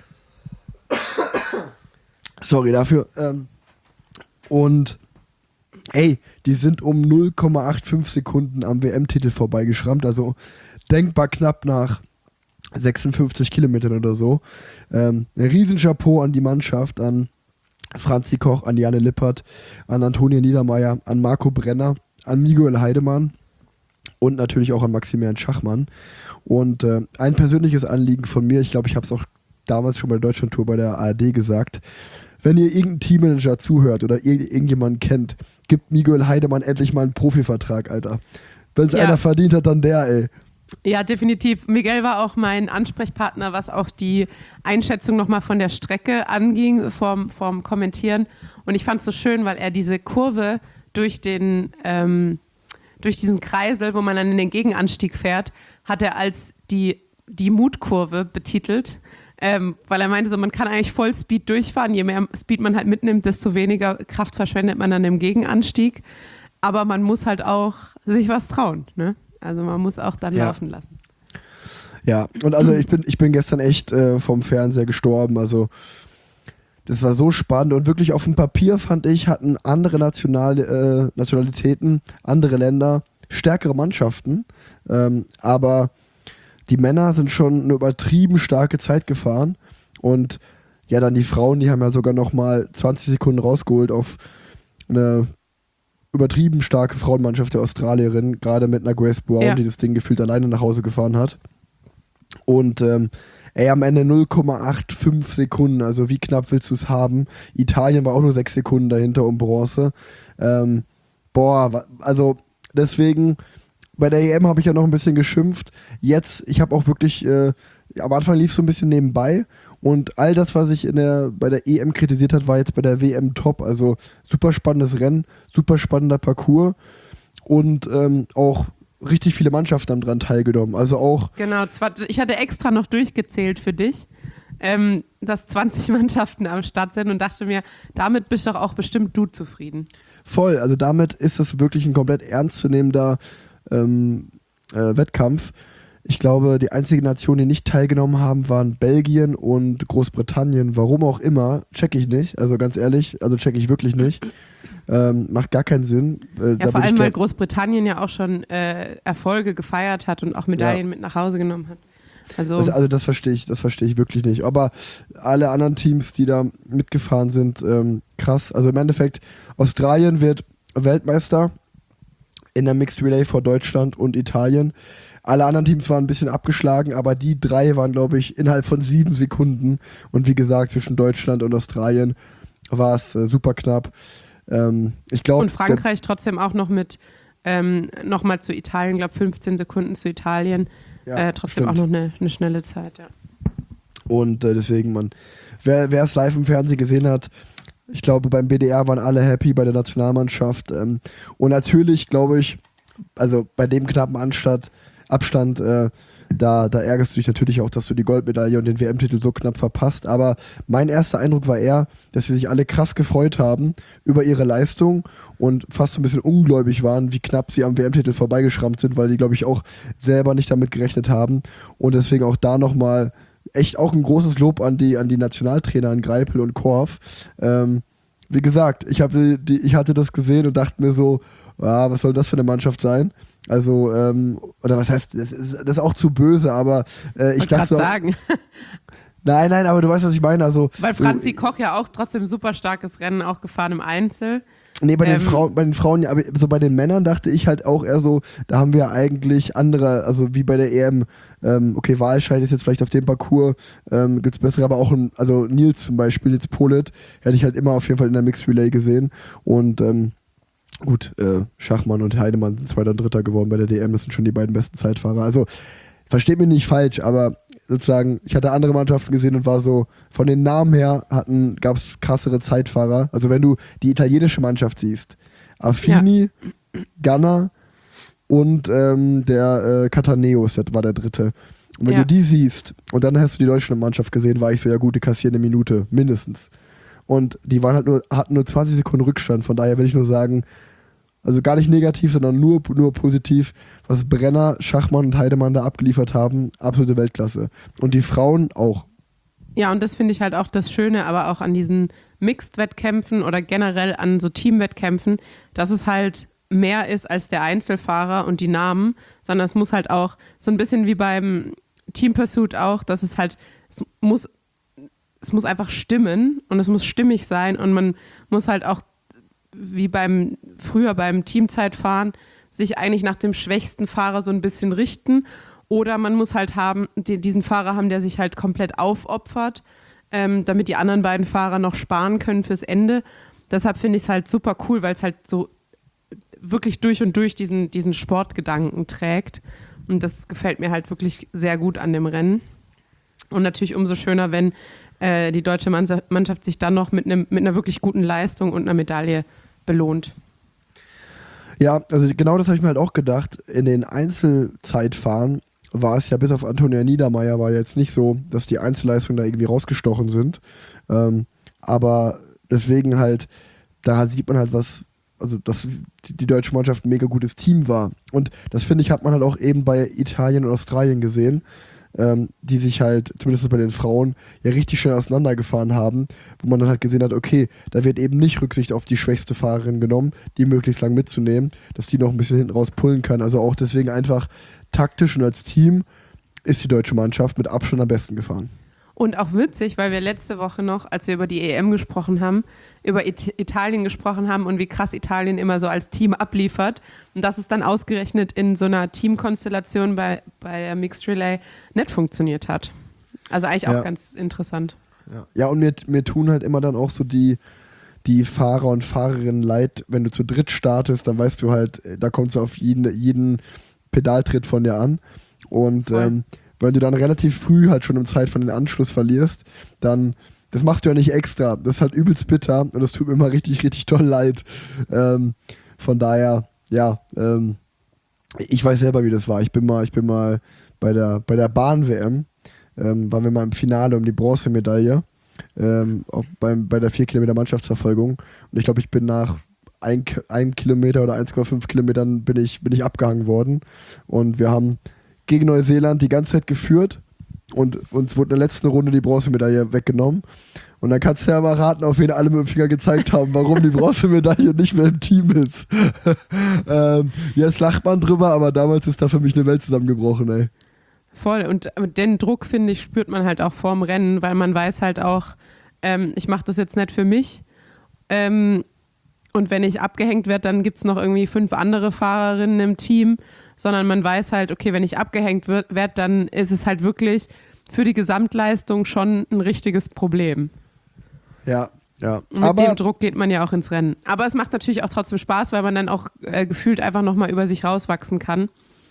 Sorry dafür. Und die sind um 0,85 Sekunden am WM-Titel vorbeigeschrammt, also denkbar knapp nach 56 Kilometern oder so. Ein Riesenchapeau an die Mannschaft, an Franzi Koch, an Janne Lippert, an Antonia Niedermeyer, an Marco Brenner, an Miguel Heidemann und natürlich auch an Maximilian Schachmann. Und ein persönliches Anliegen von mir, ich glaube, ich habe es auch damals schon bei der Deutschlandtour bei der ARD gesagt, wenn ihr irgendeinen Teammanager zuhört oder irgendjemanden kennt, gibt Miguel Heidemann endlich mal einen Profivertrag, Alter. Wenn es einer verdient hat, dann der, ey. Ja, definitiv. Miguel war auch mein Ansprechpartner, was auch die Einschätzung nochmal von der Strecke anging, vom Kommentieren. Und ich fand es so schön, weil er diese Kurve durch diesen Kreisel, wo man dann in den Gegenanstieg fährt, hat er als die Mutkurve betitelt. Weil er meinte, so, man kann eigentlich voll Speed durchfahren. Je mehr Speed man halt mitnimmt, desto weniger Kraft verschwendet man dann im Gegenanstieg. Aber man muss halt auch sich was trauen, ne? Also man muss auch dann laufen lassen. Ja, und also ich bin gestern echt vom Fernseher gestorben. Also das war so spannend und wirklich auf dem Papier, fand ich, hatten andere Nationalitäten, andere Länder stärkere Mannschaften. Aber die Männer sind schon eine übertrieben starke Zeit gefahren. Und ja, dann die Frauen, die haben ja sogar nochmal 20 Sekunden rausgeholt auf eine übertrieben starke Frauenmannschaft der Australierin, gerade mit einer Grace Brown, die das Ding gefühlt alleine nach Hause gefahren hat. Und am Ende 0,85 Sekunden, also wie knapp willst du es haben? Italien war auch nur 6 Sekunden dahinter um Bronze. Also deswegen, bei der EM habe ich ja noch ein bisschen geschimpft. Jetzt, ich habe auch wirklich, am Anfang lief es so ein bisschen nebenbei. Und all das, was ich bei der EM kritisiert hat, war jetzt bei der WM top. Also super spannendes Rennen, super spannender Parcours und auch richtig viele Mannschaften haben dran teilgenommen. Also auch. Genau, ich hatte extra noch durchgezählt für dich, dass 20 Mannschaften am Start sind und dachte mir, damit bist doch auch bestimmt du zufrieden. Voll, also damit ist es wirklich ein komplett ernstzunehmender Wettkampf. Ich glaube, die einzigen Nationen, die nicht teilgenommen haben, waren Belgien und Großbritannien. Warum auch immer, check ich nicht. Also ganz ehrlich, check ich wirklich nicht. Macht gar keinen Sinn. Vor allem, weil Großbritannien ja auch schon Erfolge gefeiert hat und auch Medaillen mit nach Hause genommen hat. Also das verstehe ich wirklich nicht. Aber alle anderen Teams, die da mitgefahren sind, krass. Also im Endeffekt, Australien wird Weltmeister in der Mixed Relay vor Deutschland und Italien. Alle anderen Teams waren ein bisschen abgeschlagen, aber die 3 waren, glaube ich, innerhalb von 7 Sekunden. Und wie gesagt, zwischen Deutschland und Australien war es super knapp. Ich glaub, und Frankreich trotzdem auch noch mit nochmal zu Italien, glaube 15 Sekunden zu Italien. Trotzdem stimmt. auch noch eine schnelle Zeit, ja. Und deswegen, wer es live im Fernsehen gesehen hat, ich glaube, beim BDR waren alle happy bei der Nationalmannschaft. Und natürlich, glaube ich, also bei dem knappen Abstand, da ärgerst du dich natürlich auch, dass du die Goldmedaille und den WM-Titel so knapp verpasst. Aber mein erster Eindruck war eher, dass sie sich alle krass gefreut haben über ihre Leistung und fast so ein bisschen ungläubig waren, wie knapp sie am WM-Titel vorbeigeschrammt sind, weil die, glaube ich, auch selber nicht damit gerechnet haben. Und deswegen auch da nochmal echt auch ein großes Lob an die Nationaltrainer, an Greipel und Korf. Wie gesagt, ich hatte das gesehen und dachte mir so, was soll das für eine Mannschaft sein? Also, oder was heißt, das ist auch zu böse, aber ich dachte so. Sagen. Nein, aber du weißt, was ich meine. Also, weil Franzi Koch ja auch trotzdem super starkes Rennen auch gefahren im Einzel. Nee, bei den Frauen, ja, aber so bei den Männern dachte ich halt auch eher so, da haben wir eigentlich andere, also wie bei der EM, okay, Walscheid ist jetzt vielleicht auf dem Parcours, gibt es bessere, aber auch, also Nils zum Beispiel, jetzt Polit, hätte ich halt immer auf jeden Fall in der Mixed Relay gesehen und gut, Schachmann und Heidemann sind Zweiter und Dritter geworden bei der DM, das sind schon die beiden besten Zeitfahrer, also versteht mich nicht falsch, aber sozusagen, ich hatte andere Mannschaften gesehen und war so, von den Namen her gab es krassere Zeitfahrer. Also wenn du die italienische Mannschaft siehst, Affini, Ganna und der Cataneos, das war der dritte. Und wenn du die siehst und dann hast du die deutsche Mannschaft gesehen, war ich so, ja gut, die kassieren eine Minute, mindestens. Und die waren halt hatten nur 20 Sekunden Rückstand, von daher will ich nur sagen, also gar nicht negativ, sondern nur positiv, was Brenner, Schachmann und Heidemann da abgeliefert haben, absolute Weltklasse. Und die Frauen auch. Ja, und das finde ich halt auch das Schöne, aber auch an diesen Mixed-Wettkämpfen oder generell an so Teamwettkämpfen, dass es halt mehr ist als der Einzelfahrer und die Namen, sondern es muss halt auch so ein bisschen wie beim Team Pursuit auch, dass es halt, es muss einfach stimmen und es muss stimmig sein und man muss halt auch wie früher beim Teamzeitfahren sich eigentlich nach dem schwächsten Fahrer so ein bisschen richten oder man muss halt diesen Fahrer haben, der sich halt komplett aufopfert, damit die anderen beiden Fahrer noch sparen können fürs Ende. Deshalb finde ich es halt super cool, weil es halt so wirklich durch und durch diesen Sportgedanken trägt und das gefällt mir halt wirklich sehr gut an dem Rennen und natürlich umso schöner, wenn die deutsche Mannschaft sich dann noch mit einer wirklich guten Leistung und einer Medaille belohnt. Ja, also genau das habe ich mir halt auch gedacht. In den Einzelzeitfahren war es ja bis auf Antonia Niedermeyer war jetzt nicht so, dass die Einzelleistungen da irgendwie rausgestochen sind. Aber deswegen halt, da sieht man halt was, also dass die deutsche Mannschaft ein mega gutes Team war. Und das finde ich, hat man halt auch eben bei Italien und Australien gesehen, die sich halt, zumindest bei den Frauen, ja richtig schnell auseinandergefahren haben, wo man dann halt gesehen hat, okay, da wird eben nicht Rücksicht auf die schwächste Fahrerin genommen, die möglichst lang mitzunehmen, dass die noch ein bisschen hinten raus pullen kann. Also auch deswegen einfach taktisch und als Team ist die deutsche Mannschaft mit Abstand am besten gefahren. Und auch witzig, weil wir letzte Woche noch, als wir über die EM gesprochen haben, über Italien gesprochen haben und wie krass Italien immer so als Team abliefert. Und dass es dann ausgerechnet in so einer Teamkonstellation bei der Mixed Relay nicht funktioniert hat. Also eigentlich auch ganz interessant. Ja, und mir tun halt immer dann auch so die Fahrer und Fahrerinnen leid, wenn du zu dritt startest, dann weißt du halt, da kommst du auf jeden Pedaltritt von dir an. Und wenn du dann relativ früh halt schon im Zeit von den Anschluss verlierst, dann, das machst du ja nicht extra. Das ist halt übelst bitter und das tut mir immer richtig, richtig toll leid. Von daher, ja, ich weiß selber, wie das war. Ich bin mal bei der Bahn-WM, waren wir mal im Finale um die Bronzemedaille, bei der 4 Kilometer Mannschaftsverfolgung. Und ich glaube, ich bin nach 1 Kilometer oder 1,5 Kilometern bin ich abgehangen worden. Und wir haben gegen Neuseeland die ganze Zeit geführt und uns wurde in der letzten Runde die Bronzemedaille weggenommen. Und dann kannst du ja mal raten, auf wen alle mit dem Finger gezeigt haben, warum die Bronzemedaille nicht mehr im Team ist. Jetzt lacht man drüber, aber damals ist da für mich eine Welt zusammengebrochen, ey. Voll. Und den Druck, finde ich, spürt man halt auch vorm Rennen, weil man weiß halt auch, ich mache das jetzt nicht für mich. Und wenn ich abgehängt werde, dann gibt es noch irgendwie 5 andere Fahrerinnen im Team, sondern man weiß halt, okay, wenn ich abgehängt werde, dann ist es halt wirklich für die Gesamtleistung schon ein richtiges Problem. Ja. Und mit dem Druck geht man ja auch ins Rennen. Aber es macht natürlich auch trotzdem Spaß, weil man dann auch gefühlt einfach nochmal über sich rauswachsen kann.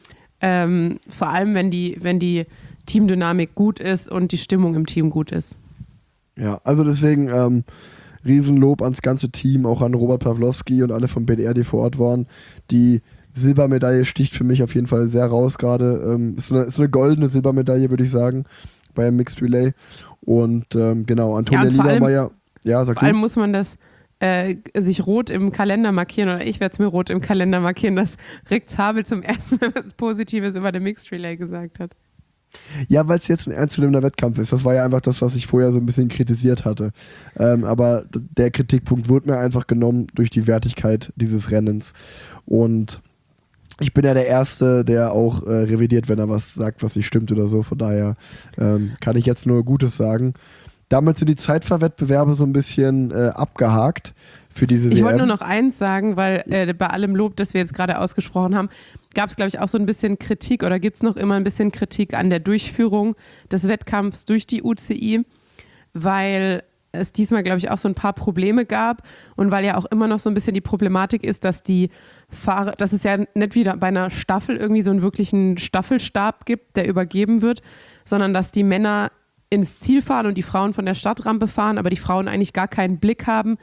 Vor allem, wenn die Teamdynamik gut ist und die Stimmung im Team gut ist. Ja, also deswegen Riesenlob ans ganze Team, auch an Robert Pawlowski und alle vom BDR, die vor Ort waren. Die Silbermedaille sticht für mich auf jeden Fall sehr raus gerade. Ist eine goldene Silbermedaille, würde ich sagen, beim Mixed Relay. Und genau, Antonia Niedermeyer. Ja, sag du. Vor allem muss man das sich rot im Kalender markieren, oder ich werde es mir rot im Kalender markieren, dass Rick Zabel zum ersten Mal was Positives über den Mixed Relay gesagt hat. Ja, weil es jetzt ein ernstzunehmender Wettkampf ist. Das war ja einfach das, was ich vorher so ein bisschen kritisiert hatte. Aber der Kritikpunkt wurde mir einfach genommen durch die Wertigkeit dieses Rennens. Und ich bin ja der Erste, der auch revidiert, wenn er was sagt, was nicht stimmt oder so. Von daher kann ich jetzt nur Gutes sagen. Damit sind die Zeitfahrwettbewerbe so ein bisschen abgehakt. für diese Ich WM. wollte nur noch eins sagen, weil bei allem Lob, das wir jetzt gerade ausgesprochen haben, gab es, glaube ich, auch so ein bisschen Kritik oder gibt es noch immer ein bisschen Kritik an der Durchführung des Wettkampfs durch die UCI, weil es diesmal, glaube ich, auch so ein paar Probleme gab und weil ja auch immer noch so ein bisschen die Problematik ist, dass die Fahrer, dass es ja nicht wieder bei einer Staffel irgendwie so einen wirklichen Staffelstab gibt, der übergeben wird, sondern dass die Männer ins Ziel fahren und die Frauen von der Startrampe fahren, aber die Frauen eigentlich gar keinen Blick haben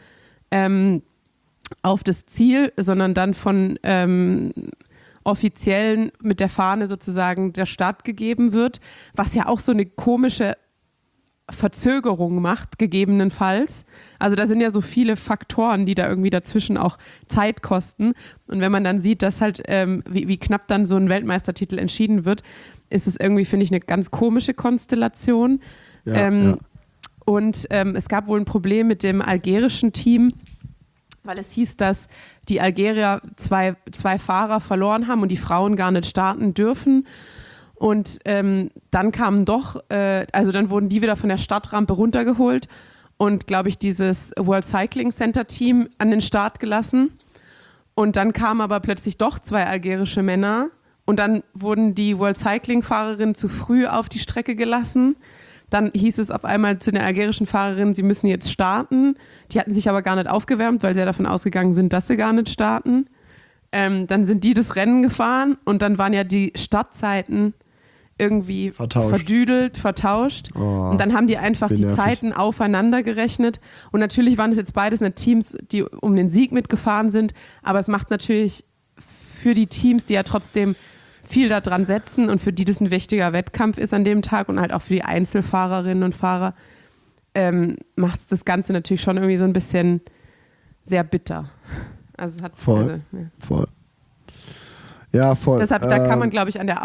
auf das Ziel, sondern dann von Offiziellen mit der Fahne sozusagen der Start gegeben wird, was ja auch so eine komische Verzögerung macht, gegebenenfalls. Also da sind ja so viele Faktoren, die da irgendwie dazwischen auch Zeit kosten. Und wenn man dann sieht, dass halt wie knapp dann so ein Weltmeistertitel entschieden wird, ist es irgendwie, finde ich, eine ganz komische Konstellation. Ja. Und es gab wohl ein Problem mit dem algerischen Team, weil es hieß, dass die Algerier zwei Fahrer verloren haben und die Frauen gar nicht starten dürfen. Und dann kamen dann wurden die wieder von der Startrampe runtergeholt und, glaube ich, dieses World Cycling Center Team an den Start gelassen. Und dann kamen aber plötzlich doch 2 algerische Männer und dann wurden die World Cycling Fahrerinnen zu früh auf die Strecke gelassen. Dann hieß es auf einmal zu den algerischen Fahrerinnen, sie müssen jetzt starten. Die hatten sich aber gar nicht aufgewärmt, weil sie ja davon ausgegangen sind, dass sie gar nicht starten. Dann sind die das Rennen gefahren und dann waren ja die Startzeiten irgendwie vertauscht. Oh, und dann haben die einfach die nervig. Zeiten aufeinander gerechnet. Und natürlich waren es jetzt beides nicht Teams, die um den Sieg mitgefahren sind, aber es macht natürlich für die Teams, die ja trotzdem viel daran setzen und für die das ein wichtiger Wettkampf ist an dem Tag und halt auch für die Einzelfahrerinnen und Fahrer, macht es das Ganze natürlich schon irgendwie so ein bisschen sehr bitter. Also es hat Voll. ja. Voll. Ja, voll. Deshalb, da kann man, glaube ich, an der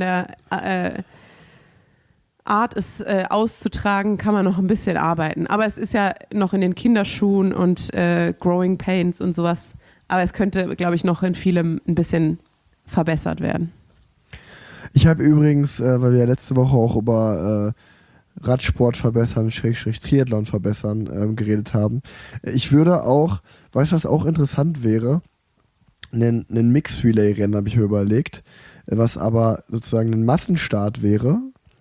Art, es auszutragen, kann man noch ein bisschen arbeiten. Aber es ist ja noch in den Kinderschuhen und Growing Pains und sowas. Aber es könnte, glaube ich, noch in vielem ein bisschen verbessert werden. Ich habe übrigens, weil wir ja letzte Woche auch über Radsport verbessern, Triathlon verbessern geredet haben. Ich würde auch, weißt du, was auch interessant wäre? Einen Mix-Relay-Rennen habe ich mir überlegt, was aber sozusagen ein Massenstart wäre.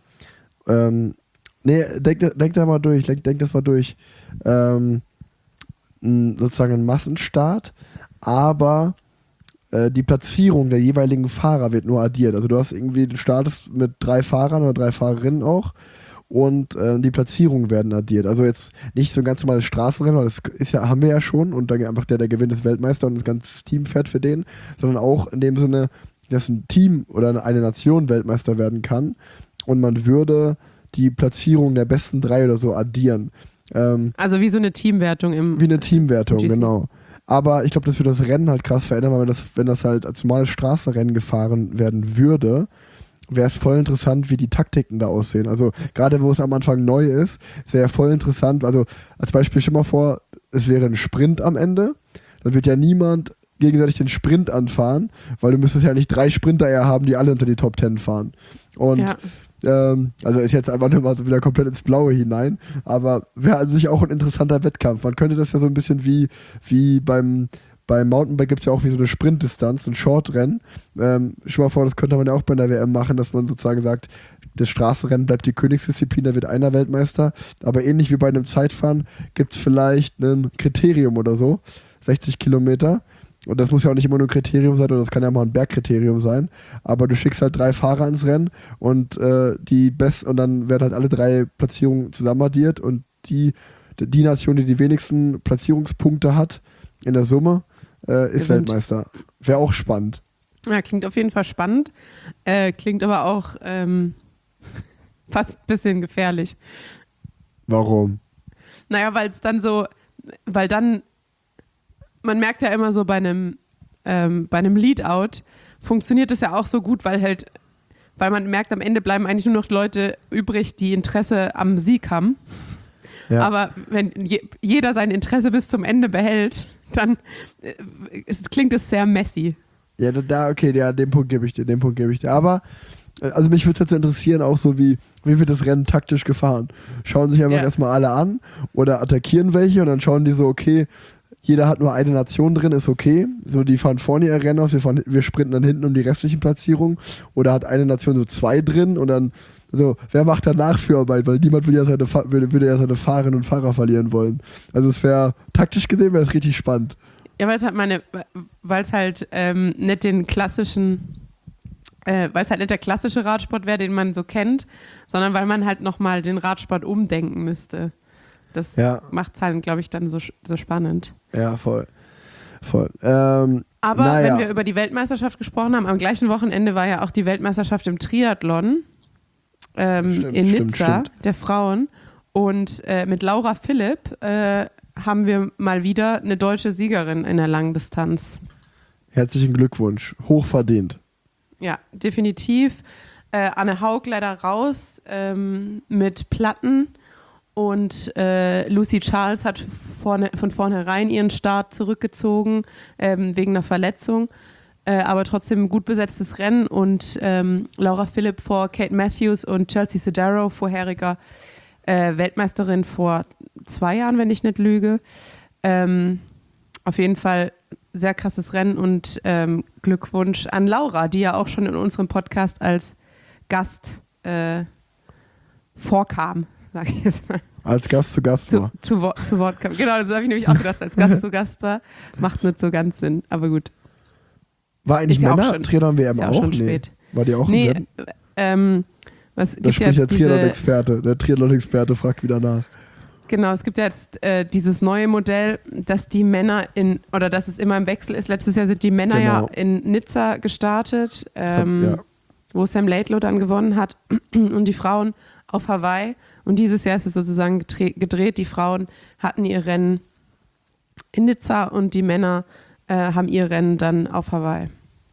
Denk da mal durch, denk das mal durch. Sozusagen ein Massenstart, aber die Platzierung der jeweiligen Fahrer wird nur addiert. Also du startest mit 3 Fahrern oder 3 Fahrerinnen auch und die Platzierungen werden addiert. Also jetzt nicht so ein ganz normales Straßenrennen, weil das ist ja, haben wir ja schon und dann einfach der gewinnt, ist Weltmeister und das ganze Team fährt für den, sondern auch in dem Sinne, dass ein Team oder eine Nation Weltmeister werden kann und man würde die Platzierung der besten 3 oder so addieren. Also wie so eine Teamwertung Wie eine Teamwertung, GC. genau. Aber ich glaube, das würde das Rennen halt krass verändern, weil wenn das halt als normales Straßenrennen gefahren werden würde, wäre es voll interessant, wie die Taktiken da aussehen. Also gerade wo es am Anfang neu ist, wäre voll interessant. Also als Beispiel stell mal vor, es wäre ein Sprint am Ende. Dann wird ja niemand gegenseitig den Sprint anfahren, weil du müsstest ja nicht 3 Sprinter eher haben, die alle unter die Top 10 fahren. Und also ist jetzt einfach nur mal so wieder komplett ins Blaue hinein, aber wäre an sich auch ein interessanter Wettkampf. Man könnte das ja so ein bisschen wie beim Mountainbike gibt es ja auch wie so eine Sprintdistanz, ein Shortrennen. Stell mal vor, das könnte man ja auch bei der WM machen, dass man sozusagen sagt, das Straßenrennen bleibt die Königsdisziplin, da wird einer Weltmeister, aber ähnlich wie bei einem Zeitfahren gibt es vielleicht ein Kriterium oder so, 60 Kilometer. Und das muss ja auch nicht immer nur ein Kriterium sein, oder das kann ja mal ein Bergkriterium sein. Aber du schickst halt 3 Fahrer ins Rennen und und dann werden halt alle 3 Platzierungen zusammenaddiert und die Nation, die die wenigsten Platzierungspunkte hat in der Summe, ist Weltmeister. Wäre auch spannend. Ja, klingt auf jeden Fall spannend. Klingt aber auch fast ein bisschen gefährlich. Warum? Naja, man merkt ja immer so bei einem Leadout funktioniert es ja auch so gut, weil man merkt, am Ende bleiben eigentlich nur noch Leute übrig, die Interesse am Sieg haben. Ja. Aber wenn jeder sein Interesse bis zum Ende behält, dann klingt es sehr messy. Ja, den Punkt gebe ich dir. Aber also mich würde es jetzt interessieren, auch so wie wird das Rennen taktisch gefahren? Schauen sich einfach erstmal alle an oder attackieren welche und dann schauen die so, okay, jeder hat nur eine Nation drin, ist okay. So, die fahren vorne ihr Rennen aus, wir sprinten dann hinten um die restlichen Platzierungen. Oder hat eine Nation so 2 drin und dann so, wer macht da Nachführarbeit? Weil niemand würde ja seine Fahrerinnen und Fahrer verlieren wollen. Also es wäre, taktisch gesehen, wäre es richtig spannend. Ja, weil es halt nicht den klassischen, weil es halt nicht der klassische Radsport wäre, den man so kennt, sondern weil man halt nochmal den Radsport umdenken müsste. Das macht es halt, glaube ich, dann so spannend. Ja, voll. Aber wenn wir über die Weltmeisterschaft gesprochen haben, am gleichen Wochenende war ja auch die Weltmeisterschaft im Triathlon in Nizza, der Frauen. Und mit Laura Philipp haben wir mal wieder eine deutsche Siegerin in der Langdistanz. Herzlichen Glückwunsch, hochverdient. Ja, definitiv. Anne Haug leider raus mit Platten. Und Lucy Charles hat von vornherein ihren Start zurückgezogen wegen einer Verletzung. Aber trotzdem ein gut besetztes Rennen und Laura Philipp vor Kate Matthews und Chelsea Sodaro, vorheriger Weltmeisterin vor 2 Jahren, wenn ich nicht lüge. Auf jeden Fall sehr krasses Rennen und Glückwunsch an Laura, die ja auch schon in unserem Podcast als Gast vorkam, sag ich jetzt mal. Als Gast zu Gast war. Zu Wort kam. Genau, das habe ich nämlich auch gedacht, als Gast zu Gast war. Macht nicht so ganz Sinn, aber gut. War eigentlich Männer-Triathlon-WM auch? Schon nee. Spät. War die auch Nee, was da gibt spricht jetzt der Triathlon-Experte. Der Triathlon-Experte fragt wieder nach. Genau, es gibt ja jetzt dieses neue Modell, dass die Männer dass es immer im Wechsel ist. Letztes Jahr sind die Männer ja in Nizza gestartet, wo Sam Laidlow dann gewonnen hat und die Frauen auf Hawaii. Und dieses Jahr ist es sozusagen gedreht. Die Frauen hatten ihr Rennen in Nizza und die Männer haben ihr Rennen dann auf Hawaii.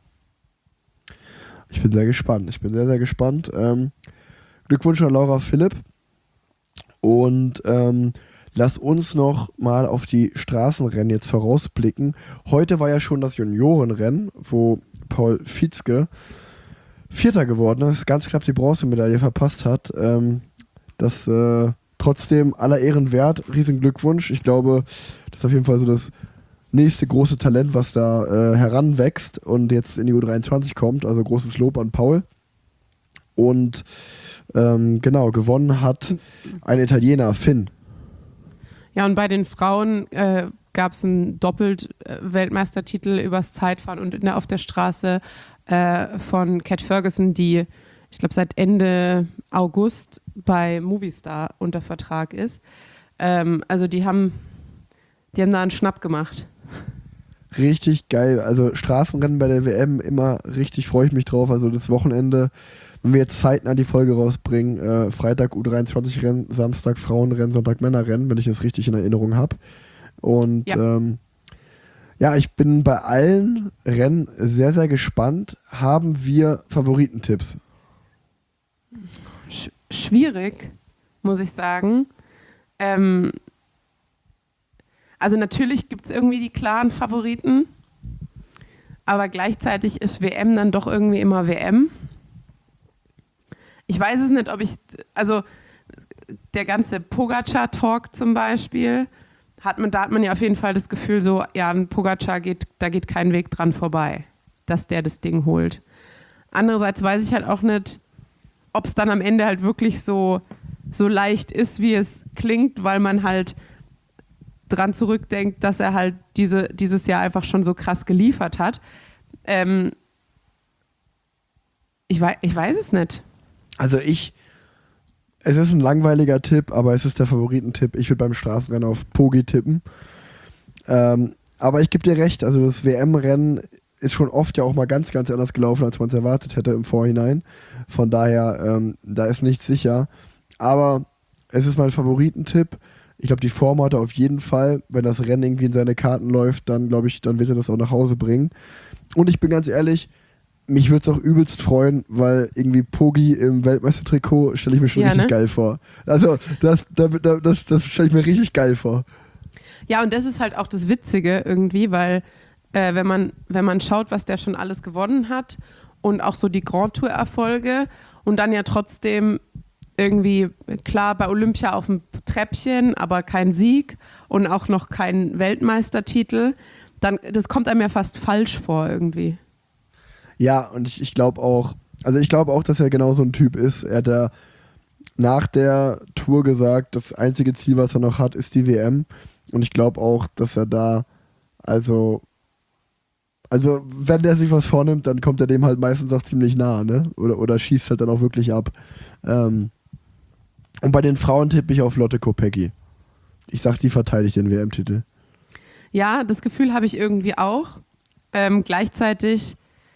Ich bin sehr gespannt. Ich bin sehr, sehr gespannt. Glückwunsch an Laura Philipp. Und lass uns noch mal auf die Straßenrennen jetzt vorausblicken. Heute war ja schon das Juniorenrennen, wo Paul Vietzke Vierter geworden ist, ganz knapp die Bronzemedaille verpasst hat. Das trotzdem aller Ehren wert. Riesen Glückwunsch. Ich glaube, das ist auf jeden Fall so das nächste große Talent, was da heranwächst und jetzt in die U23 kommt. Also großes Lob an Paul. Und genau, gewonnen hat ein Italiener, Finn. Ja, und bei den Frauen gab es einen Doppelt-Weltmeistertitel übers Zeitfahren und auf der Straße von Cat Ferguson, die, ich glaube, seit Ende August bei Movistar unter Vertrag ist. Also die haben da einen Schnapp gemacht. Richtig geil. Also Straßenrennen bei der WM immer richtig, freue ich mich drauf. Also das Wochenende, wenn wir jetzt zeitnah die Folge rausbringen, Freitag U23-Rennen, Samstag Frauenrennen, Sonntag Männerrennen, wenn ich das richtig in Erinnerung habe. Und ich bin bei allen Rennen sehr, sehr gespannt. Haben wir Favoritentipps? Schwierig, muss ich sagen. Also natürlich gibt es irgendwie die klaren Favoriten, aber gleichzeitig ist WM dann doch irgendwie immer WM. Ich weiß es nicht, also der ganze Pogacar-Talk zum Beispiel, da hat man ja auf jeden Fall das Gefühl so, ja, ein Pogacar da geht kein Weg dran vorbei, dass der das Ding holt. Andererseits weiß ich halt auch nicht, ob es dann am Ende halt wirklich so leicht ist, wie es klingt, weil man halt dran zurückdenkt, dass er halt dieses Jahr einfach schon so krass geliefert hat. Ich weiß es nicht. Also es ist ein langweiliger Tipp, aber es ist der Favoritentipp. Ich würde beim Straßenrennen auf Pogi tippen. Aber ich gebe dir recht, also das WM-Rennen ist schon oft ja auch mal ganz, ganz anders gelaufen, als man es erwartet hätte im Vorhinein. Von daher, da ist nichts sicher. Aber es ist mein Favoritentipp. Ich glaube, die Form hat er auf jeden Fall. Wenn das Rennen irgendwie in seine Karten läuft, dann glaube ich, dann wird er das auch nach Hause bringen. Und ich bin ganz ehrlich, mich würde es auch übelst freuen, weil irgendwie Pogi im Weltmeistertrikot stelle ich mir schon richtig geil vor. Also das stelle ich mir richtig geil vor. Ja, und das ist halt auch das Witzige irgendwie, weil wenn man schaut, was der schon alles gewonnen hat und auch so die Grand Tour-Erfolge und dann ja trotzdem irgendwie klar bei Olympia auf dem Treppchen, aber kein Sieg und auch noch kein Weltmeistertitel, dann das kommt einem ja fast falsch vor irgendwie. Ja, und ich glaube auch, dass er genau so ein Typ ist. Er hat ja nach der Tour gesagt, das einzige Ziel, was er noch hat, ist die WM. Und ich glaube auch, dass er da, also wenn der sich was vornimmt, dann kommt er dem halt meistens auch ziemlich nah, ne? Oder schießt halt dann auch wirklich ab. Und bei den Frauen tippe ich auf Lotte Kopecky. Ich sag, die verteidigt den WM-Titel. Ja, das Gefühl habe ich irgendwie auch. Gleichzeitig,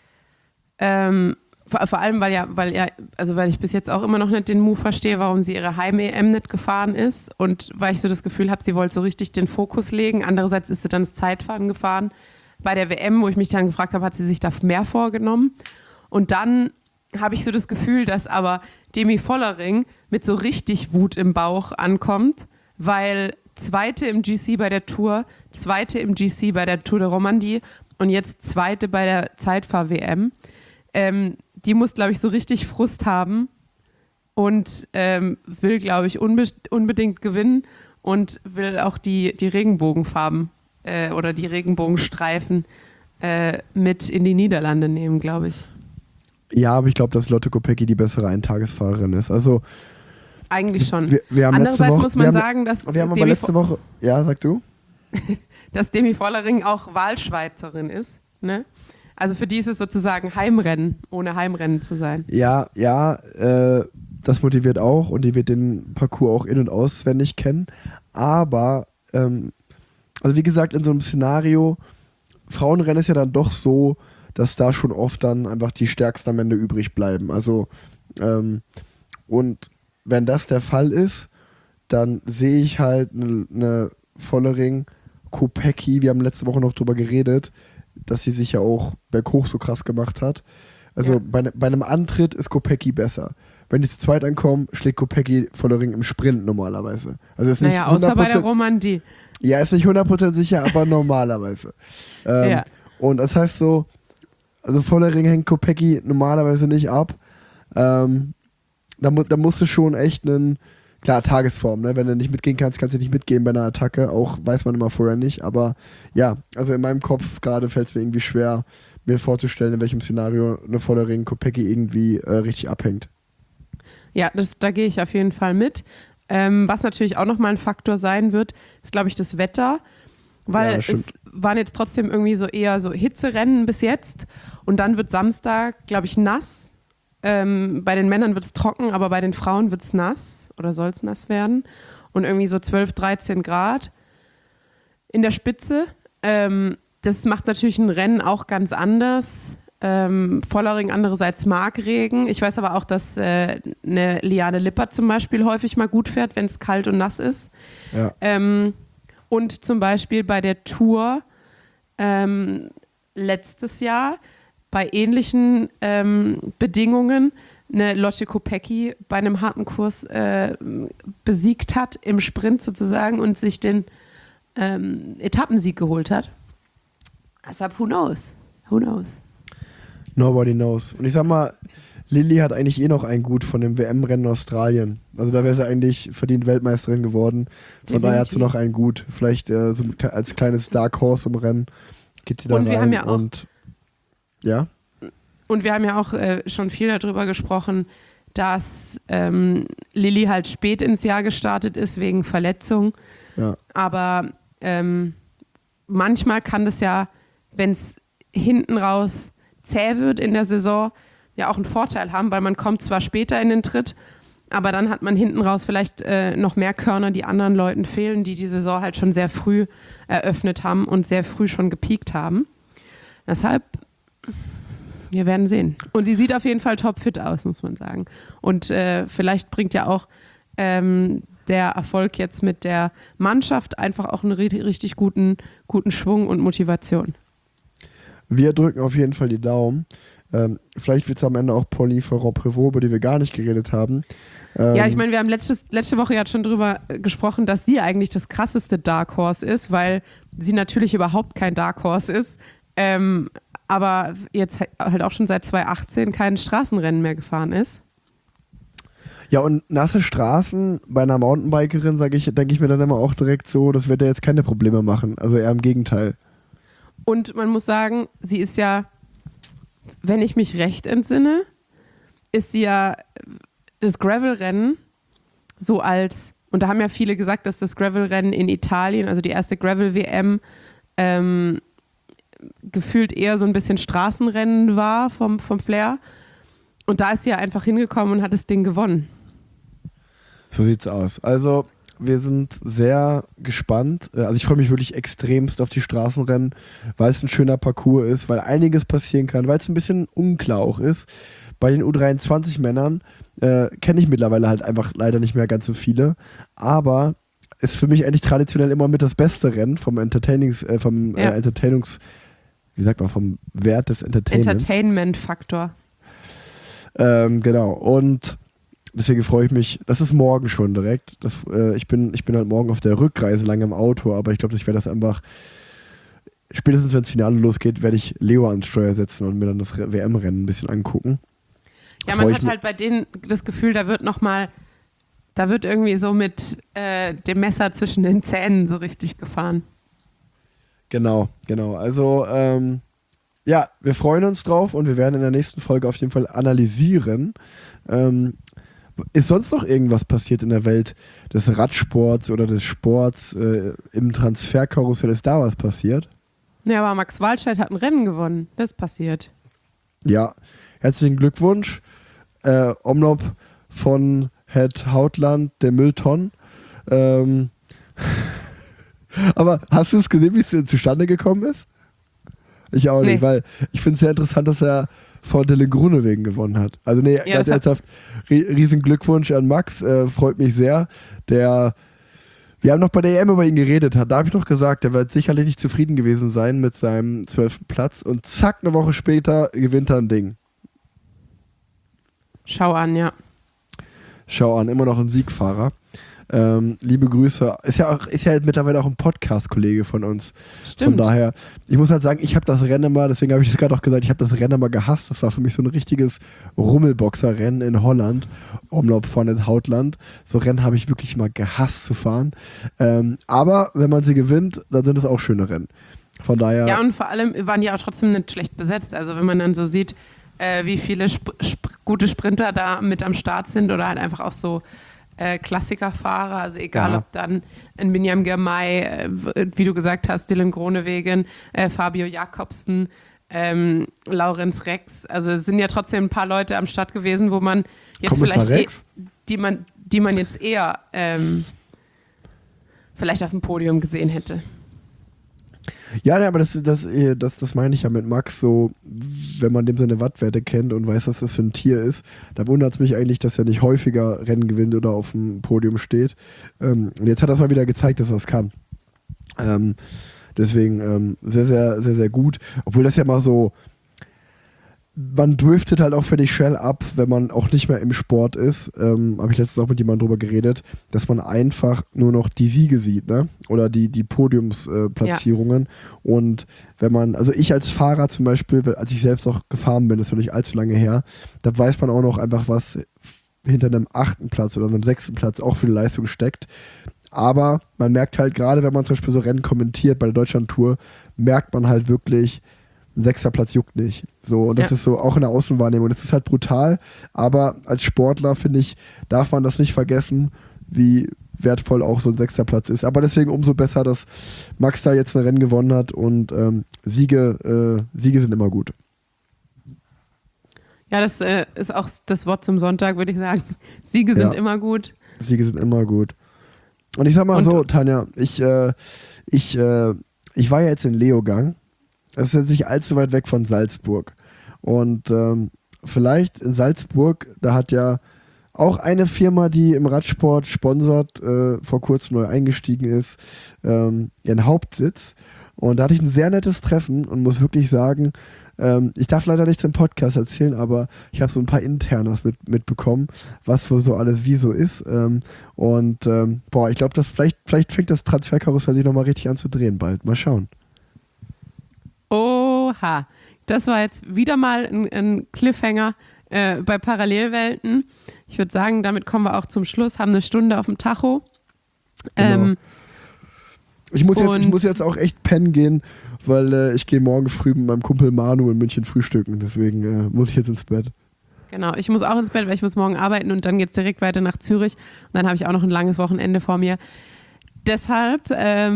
vor allem, weil ich bis jetzt auch immer noch nicht den Move verstehe, warum sie ihre Heim-EM nicht gefahren ist und weil ich so das Gefühl habe, sie wollte so richtig den Fokus legen. Andererseits ist sie dann das Zeitfahren gefahren bei der WM, wo ich mich dann gefragt habe, hat sie sich da mehr vorgenommen? Und dann habe ich so das Gefühl, dass aber Demi Vollering mit so richtig Wut im Bauch ankommt, weil Zweite im GC bei der Tour, Zweite im GC bei der Tour de Romandie und jetzt Zweite bei der Zeitfahr-WM. Die muss, glaube ich, so richtig Frust haben und will, glaube ich, unbedingt gewinnen und will auch die Regenbogenfarben oder die Regenbogenstreifen mit in die Niederlande nehmen, glaube ich. Ja, aber ich glaube, dass Lotte Kopecky die bessere Eintagesfahrerin ist. Also eigentlich schon. Wir haben Andererseits muss man sagen, dass wir haben aber letzte Woche... Ja, sag du? dass Demi Vollering auch Wahlschweizerin ist. Ne? Also für die ist es sozusagen Heimrennen, ohne Heimrennen zu sein. Ja, das motiviert auch und die wird den Parcours auch in- und auswendig kennen. Aber, also wie gesagt, in so einem Szenario, Frauenrennen ist ja dann doch so, dass da schon oft dann einfach die Stärksten am Ende übrig bleiben. Also, und wenn das der Fall ist, dann sehe ich halt eine Vollering, Kopecky, wir haben letzte Woche noch drüber geredet, dass sie sich ja auch berghoch so krass gemacht hat. Also bei einem Antritt ist Kopecky besser. Wenn die zu zweit ankommen, schlägt Kopecky Vollering im Sprint normalerweise. Also ist nicht außer bei der Romandie. Ja, ist nicht 100% sicher, aber normalerweise. Ja. Und das heißt so, also Vollering hängt Kopecky normalerweise nicht ab. Da musst du schon echt klar, Tagesform, ne? Wenn du nicht mitgehen kannst, kannst du nicht mitgehen bei einer Attacke, auch weiß man immer vorher nicht, aber ja, also in meinem Kopf gerade fällt es mir irgendwie schwer, mir vorzustellen, in welchem Szenario eine Vollering Kopecky irgendwie richtig abhängt. Ja, da gehe ich auf jeden Fall mit. Was natürlich auch nochmal ein Faktor sein wird, ist, glaube ich, das Wetter, weil es waren jetzt trotzdem irgendwie so eher so Hitzerennen bis jetzt und dann wird Samstag, glaube ich, nass. Bei den Männern wird es trocken, aber bei den Frauen wird es nass oder soll es nass werden und irgendwie so 12, 13 Grad in der Spitze. Das macht natürlich ein Rennen auch ganz anders. Vollering andererseits mag Regen. Ich weiß aber auch, dass eine Liane Lippert zum Beispiel häufig mal gut fährt, wenn es kalt und nass ist. Ja. Und zum Beispiel bei der Tour letztes Jahr bei ähnlichen Bedingungen eine Lotte Kopecky bei einem harten Kurs besiegt hat im Sprint sozusagen und sich den Etappensieg geholt hat. Deshalb, who knows? Who knows? Nobody knows. Und ich sag mal, Lilly hat eigentlich noch ein Gut von dem WM-Rennen in Australien. Also da wäre sie eigentlich verdient Weltmeisterin geworden. Von daher hat sie noch ein Gut. Vielleicht so als kleines Dark Horse im Rennen geht sie da rein. Wir haben ja auch, und wir haben ja auch schon viel darüber gesprochen, dass Lilly halt spät ins Jahr gestartet ist wegen Verletzung. Ja. Aber manchmal kann das ja, wenn es hinten raus zäh wird in der Saison, ja auch einen Vorteil haben, weil man kommt zwar später in den Tritt, aber dann hat man hinten raus vielleicht noch mehr Körner, die anderen Leuten fehlen, die Saison halt schon sehr früh eröffnet haben und sehr früh schon gepiekt haben. Deshalb, wir werden sehen. Und sie sieht auf jeden Fall topfit aus, muss man sagen. Und vielleicht bringt ja auch der Erfolg jetzt mit der Mannschaft einfach auch einen richtig guten Schwung und Motivation. Wir drücken auf jeden Fall die Daumen. Vielleicht wird es am Ende auch Pauline Ferrand-Prévot, über die wir gar nicht geredet haben. Ja, ich meine, wir haben letzte Woche ja schon drüber gesprochen, dass sie eigentlich das krasseste Dark Horse ist, weil sie natürlich überhaupt kein Dark Horse ist, aber jetzt halt auch schon seit 2018 kein Straßenrennen mehr gefahren ist. Ja, und nasse Straßen bei einer Mountainbikerin, denke ich mir dann immer auch direkt so, das wird ja jetzt keine Probleme machen. Also eher im Gegenteil. Und man muss sagen, sie ist ja, wenn ich mich recht entsinne, ist sie ja das Gravel-Rennen so als, und da haben ja viele gesagt, dass das Gravel-Rennen in Italien, also die erste Gravel-WM, gefühlt eher so ein bisschen Straßenrennen war vom Flair. Und da ist sie ja einfach hingekommen und hat das Ding gewonnen. So sieht's aus. Also wir sind sehr gespannt. Also ich freue mich wirklich extremst auf die Straßenrennen, weil es ein schöner Parcours ist, weil einiges passieren kann, weil es ein bisschen unklar auch ist. Bei den U23-Männern kenne ich mittlerweile halt einfach leider nicht mehr ganz so viele, aber ist für mich eigentlich traditionell immer mit das beste Rennen vom vom Wert des Entertainments. Entertainment-Faktor. Genau, und deswegen freue ich mich, das ist morgen schon direkt. Ich bin halt morgen auf der Rückreise lange im Auto, aber ich glaube, ich werde das einfach, spätestens wenn das Finale losgeht, werde ich Leo ans Steuer setzen und mir dann das WM-Rennen ein bisschen angucken. Ja, man hat halt bei denen das Gefühl, da wird irgendwie so mit dem Messer zwischen den Zähnen so richtig gefahren. Genau. Also, ja, wir freuen uns drauf und wir werden in der nächsten Folge auf jeden Fall analysieren. Ist sonst noch irgendwas passiert in der Welt des Radsports oder des Sports im Transferkarussell? Ist da was passiert? Ja, aber Max Walscheid hat ein Rennen gewonnen. Das ist passiert. Ja, herzlichen Glückwunsch. Omloop von Het Houtland, der Mülltonn. Aber hast du es gesehen, wie es zustande gekommen ist? Ich auch nicht, weil ich finde es sehr interessant, dass er vor Dylan Groenewegen gewonnen hat. Also nee, ja, ganz ernsthaft, riesen Glückwunsch an Max, freut mich sehr. Wir haben noch bei der EM über ihn geredet, da habe ich noch gesagt, der wird sicherlich nicht zufrieden gewesen sein mit seinem 12. Platz und zack, eine Woche später gewinnt er ein Ding. Schau an, ja. Schau an, immer noch ein Siegfahrer. Liebe Grüße. Ist ja mittlerweile auch ein Podcast-Kollege von uns. Stimmt. Von daher, ich muss halt sagen, ich habe das Rennen mal, deswegen habe ich es gerade auch gesagt, ich habe das Rennen mal gehasst. Das war für mich so ein richtiges Rummelboxer-Rennen in Holland, Omloop von Het Houtland. So Rennen habe ich wirklich mal gehasst zu fahren. Aber wenn man sie gewinnt, dann sind es auch schöne Rennen. Von daher. Ja, und vor allem waren die auch trotzdem nicht schlecht besetzt. Also wenn man dann so sieht, wie viele gute Sprinter da mit am Start sind oder halt einfach auch so Klassikerfahrer, also egal ob dann ein Binyam Girmay, wie du gesagt hast, Dylan Groenewegen, Fabio Jakobsen, Laurenz Rex, also es sind ja trotzdem ein paar Leute am Start gewesen, wo man jetzt vielleicht die man jetzt eher vielleicht auf dem Podium gesehen hätte. Ja, aber das meine ich ja mit Max, so, wenn man dem seine Wattwerte kennt und weiß, was das für ein Tier ist, da wundert es mich eigentlich, dass er nicht häufiger Rennen gewinnt oder auf dem Podium steht. Und jetzt hat er es mal wieder gezeigt, dass er es kann. Deswegen sehr, sehr, sehr, sehr gut. Obwohl das ja mal so, man driftet halt auch völlig schnell ab, wenn man auch nicht mehr im Sport ist. Habe ich letztens auch mit jemandem drüber geredet, dass man einfach nur noch die Siege sieht, ne? Oder die Podiumsplatzierungen. Und wenn man, also ich als Fahrer zum Beispiel, als ich selbst auch gefahren bin, das ist noch nicht allzu lange her, da weiß man auch noch einfach, was hinter einem 8. Platz oder einem 6. Platz auch für eine Leistung steckt. Aber man merkt halt gerade, wenn man zum Beispiel so Rennen kommentiert bei der Deutschlandtour, merkt man halt wirklich, ein 6. Platz juckt nicht. So, und das ist so auch in der Außenwahrnehmung. Das ist halt brutal, aber als Sportler, finde ich, darf man das nicht vergessen, wie wertvoll auch so ein 6. Platz ist. Aber deswegen umso besser, dass Max da jetzt ein Rennen gewonnen hat und Siege sind immer gut. Ja, das ist auch das Wort zum Sonntag, würde ich sagen. Siege sind immer gut. Siege sind immer gut. Und ich sag mal so, Tanja, ich war ja jetzt in Leogang. Das ist jetzt nicht allzu weit weg von Salzburg. Und vielleicht in Salzburg, da hat ja auch eine Firma, die im Radsport sponsort, vor kurzem neu eingestiegen ist, ihren Hauptsitz. Und da hatte ich ein sehr nettes Treffen und muss wirklich sagen, ich darf leider nichts im Podcast erzählen, aber ich habe so ein paar Internas mitbekommen, was wohl so alles wie so ist. Ich glaube, dass vielleicht fängt das Transferkarussell sich nochmal richtig an zu drehen bald. Mal schauen. Oha, das war jetzt wieder mal ein Cliffhanger. bei Parallelwelten. Ich würde sagen, damit kommen wir auch zum Schluss, haben eine Stunde auf dem Tacho. Genau. Ich muss jetzt auch echt pennen gehen, weil ich gehe morgen früh mit meinem Kumpel Manu in München frühstücken. Deswegen muss ich jetzt ins Bett. Genau, ich muss auch ins Bett, weil ich muss morgen arbeiten und dann geht es direkt weiter nach Zürich. Und dann habe ich auch noch ein langes Wochenende vor mir. Deshalb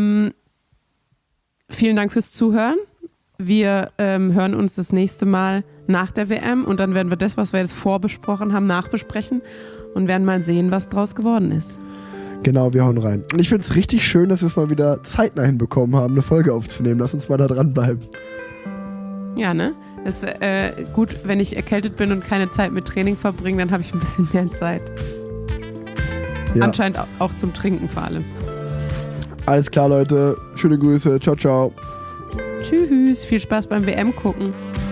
vielen Dank fürs Zuhören. Wir hören uns das nächste Mal nach der WM und dann werden wir das, was wir jetzt vorbesprochen haben, nachbesprechen und werden mal sehen, was draus geworden ist. Genau, wir hauen rein. Und ich finde es richtig schön, dass wir es mal wieder zeitnah hinbekommen haben, eine Folge aufzunehmen. Lass uns mal da dranbleiben. Ja, ne? Das ist gut, wenn ich erkältet bin und keine Zeit mit Training verbringe, dann habe ich ein bisschen mehr Zeit. Ja. Anscheinend auch zum Trinken vor allem. Alles klar, Leute. Schöne Grüße. Ciao, ciao. Tschüss. Viel Spaß beim WM gucken.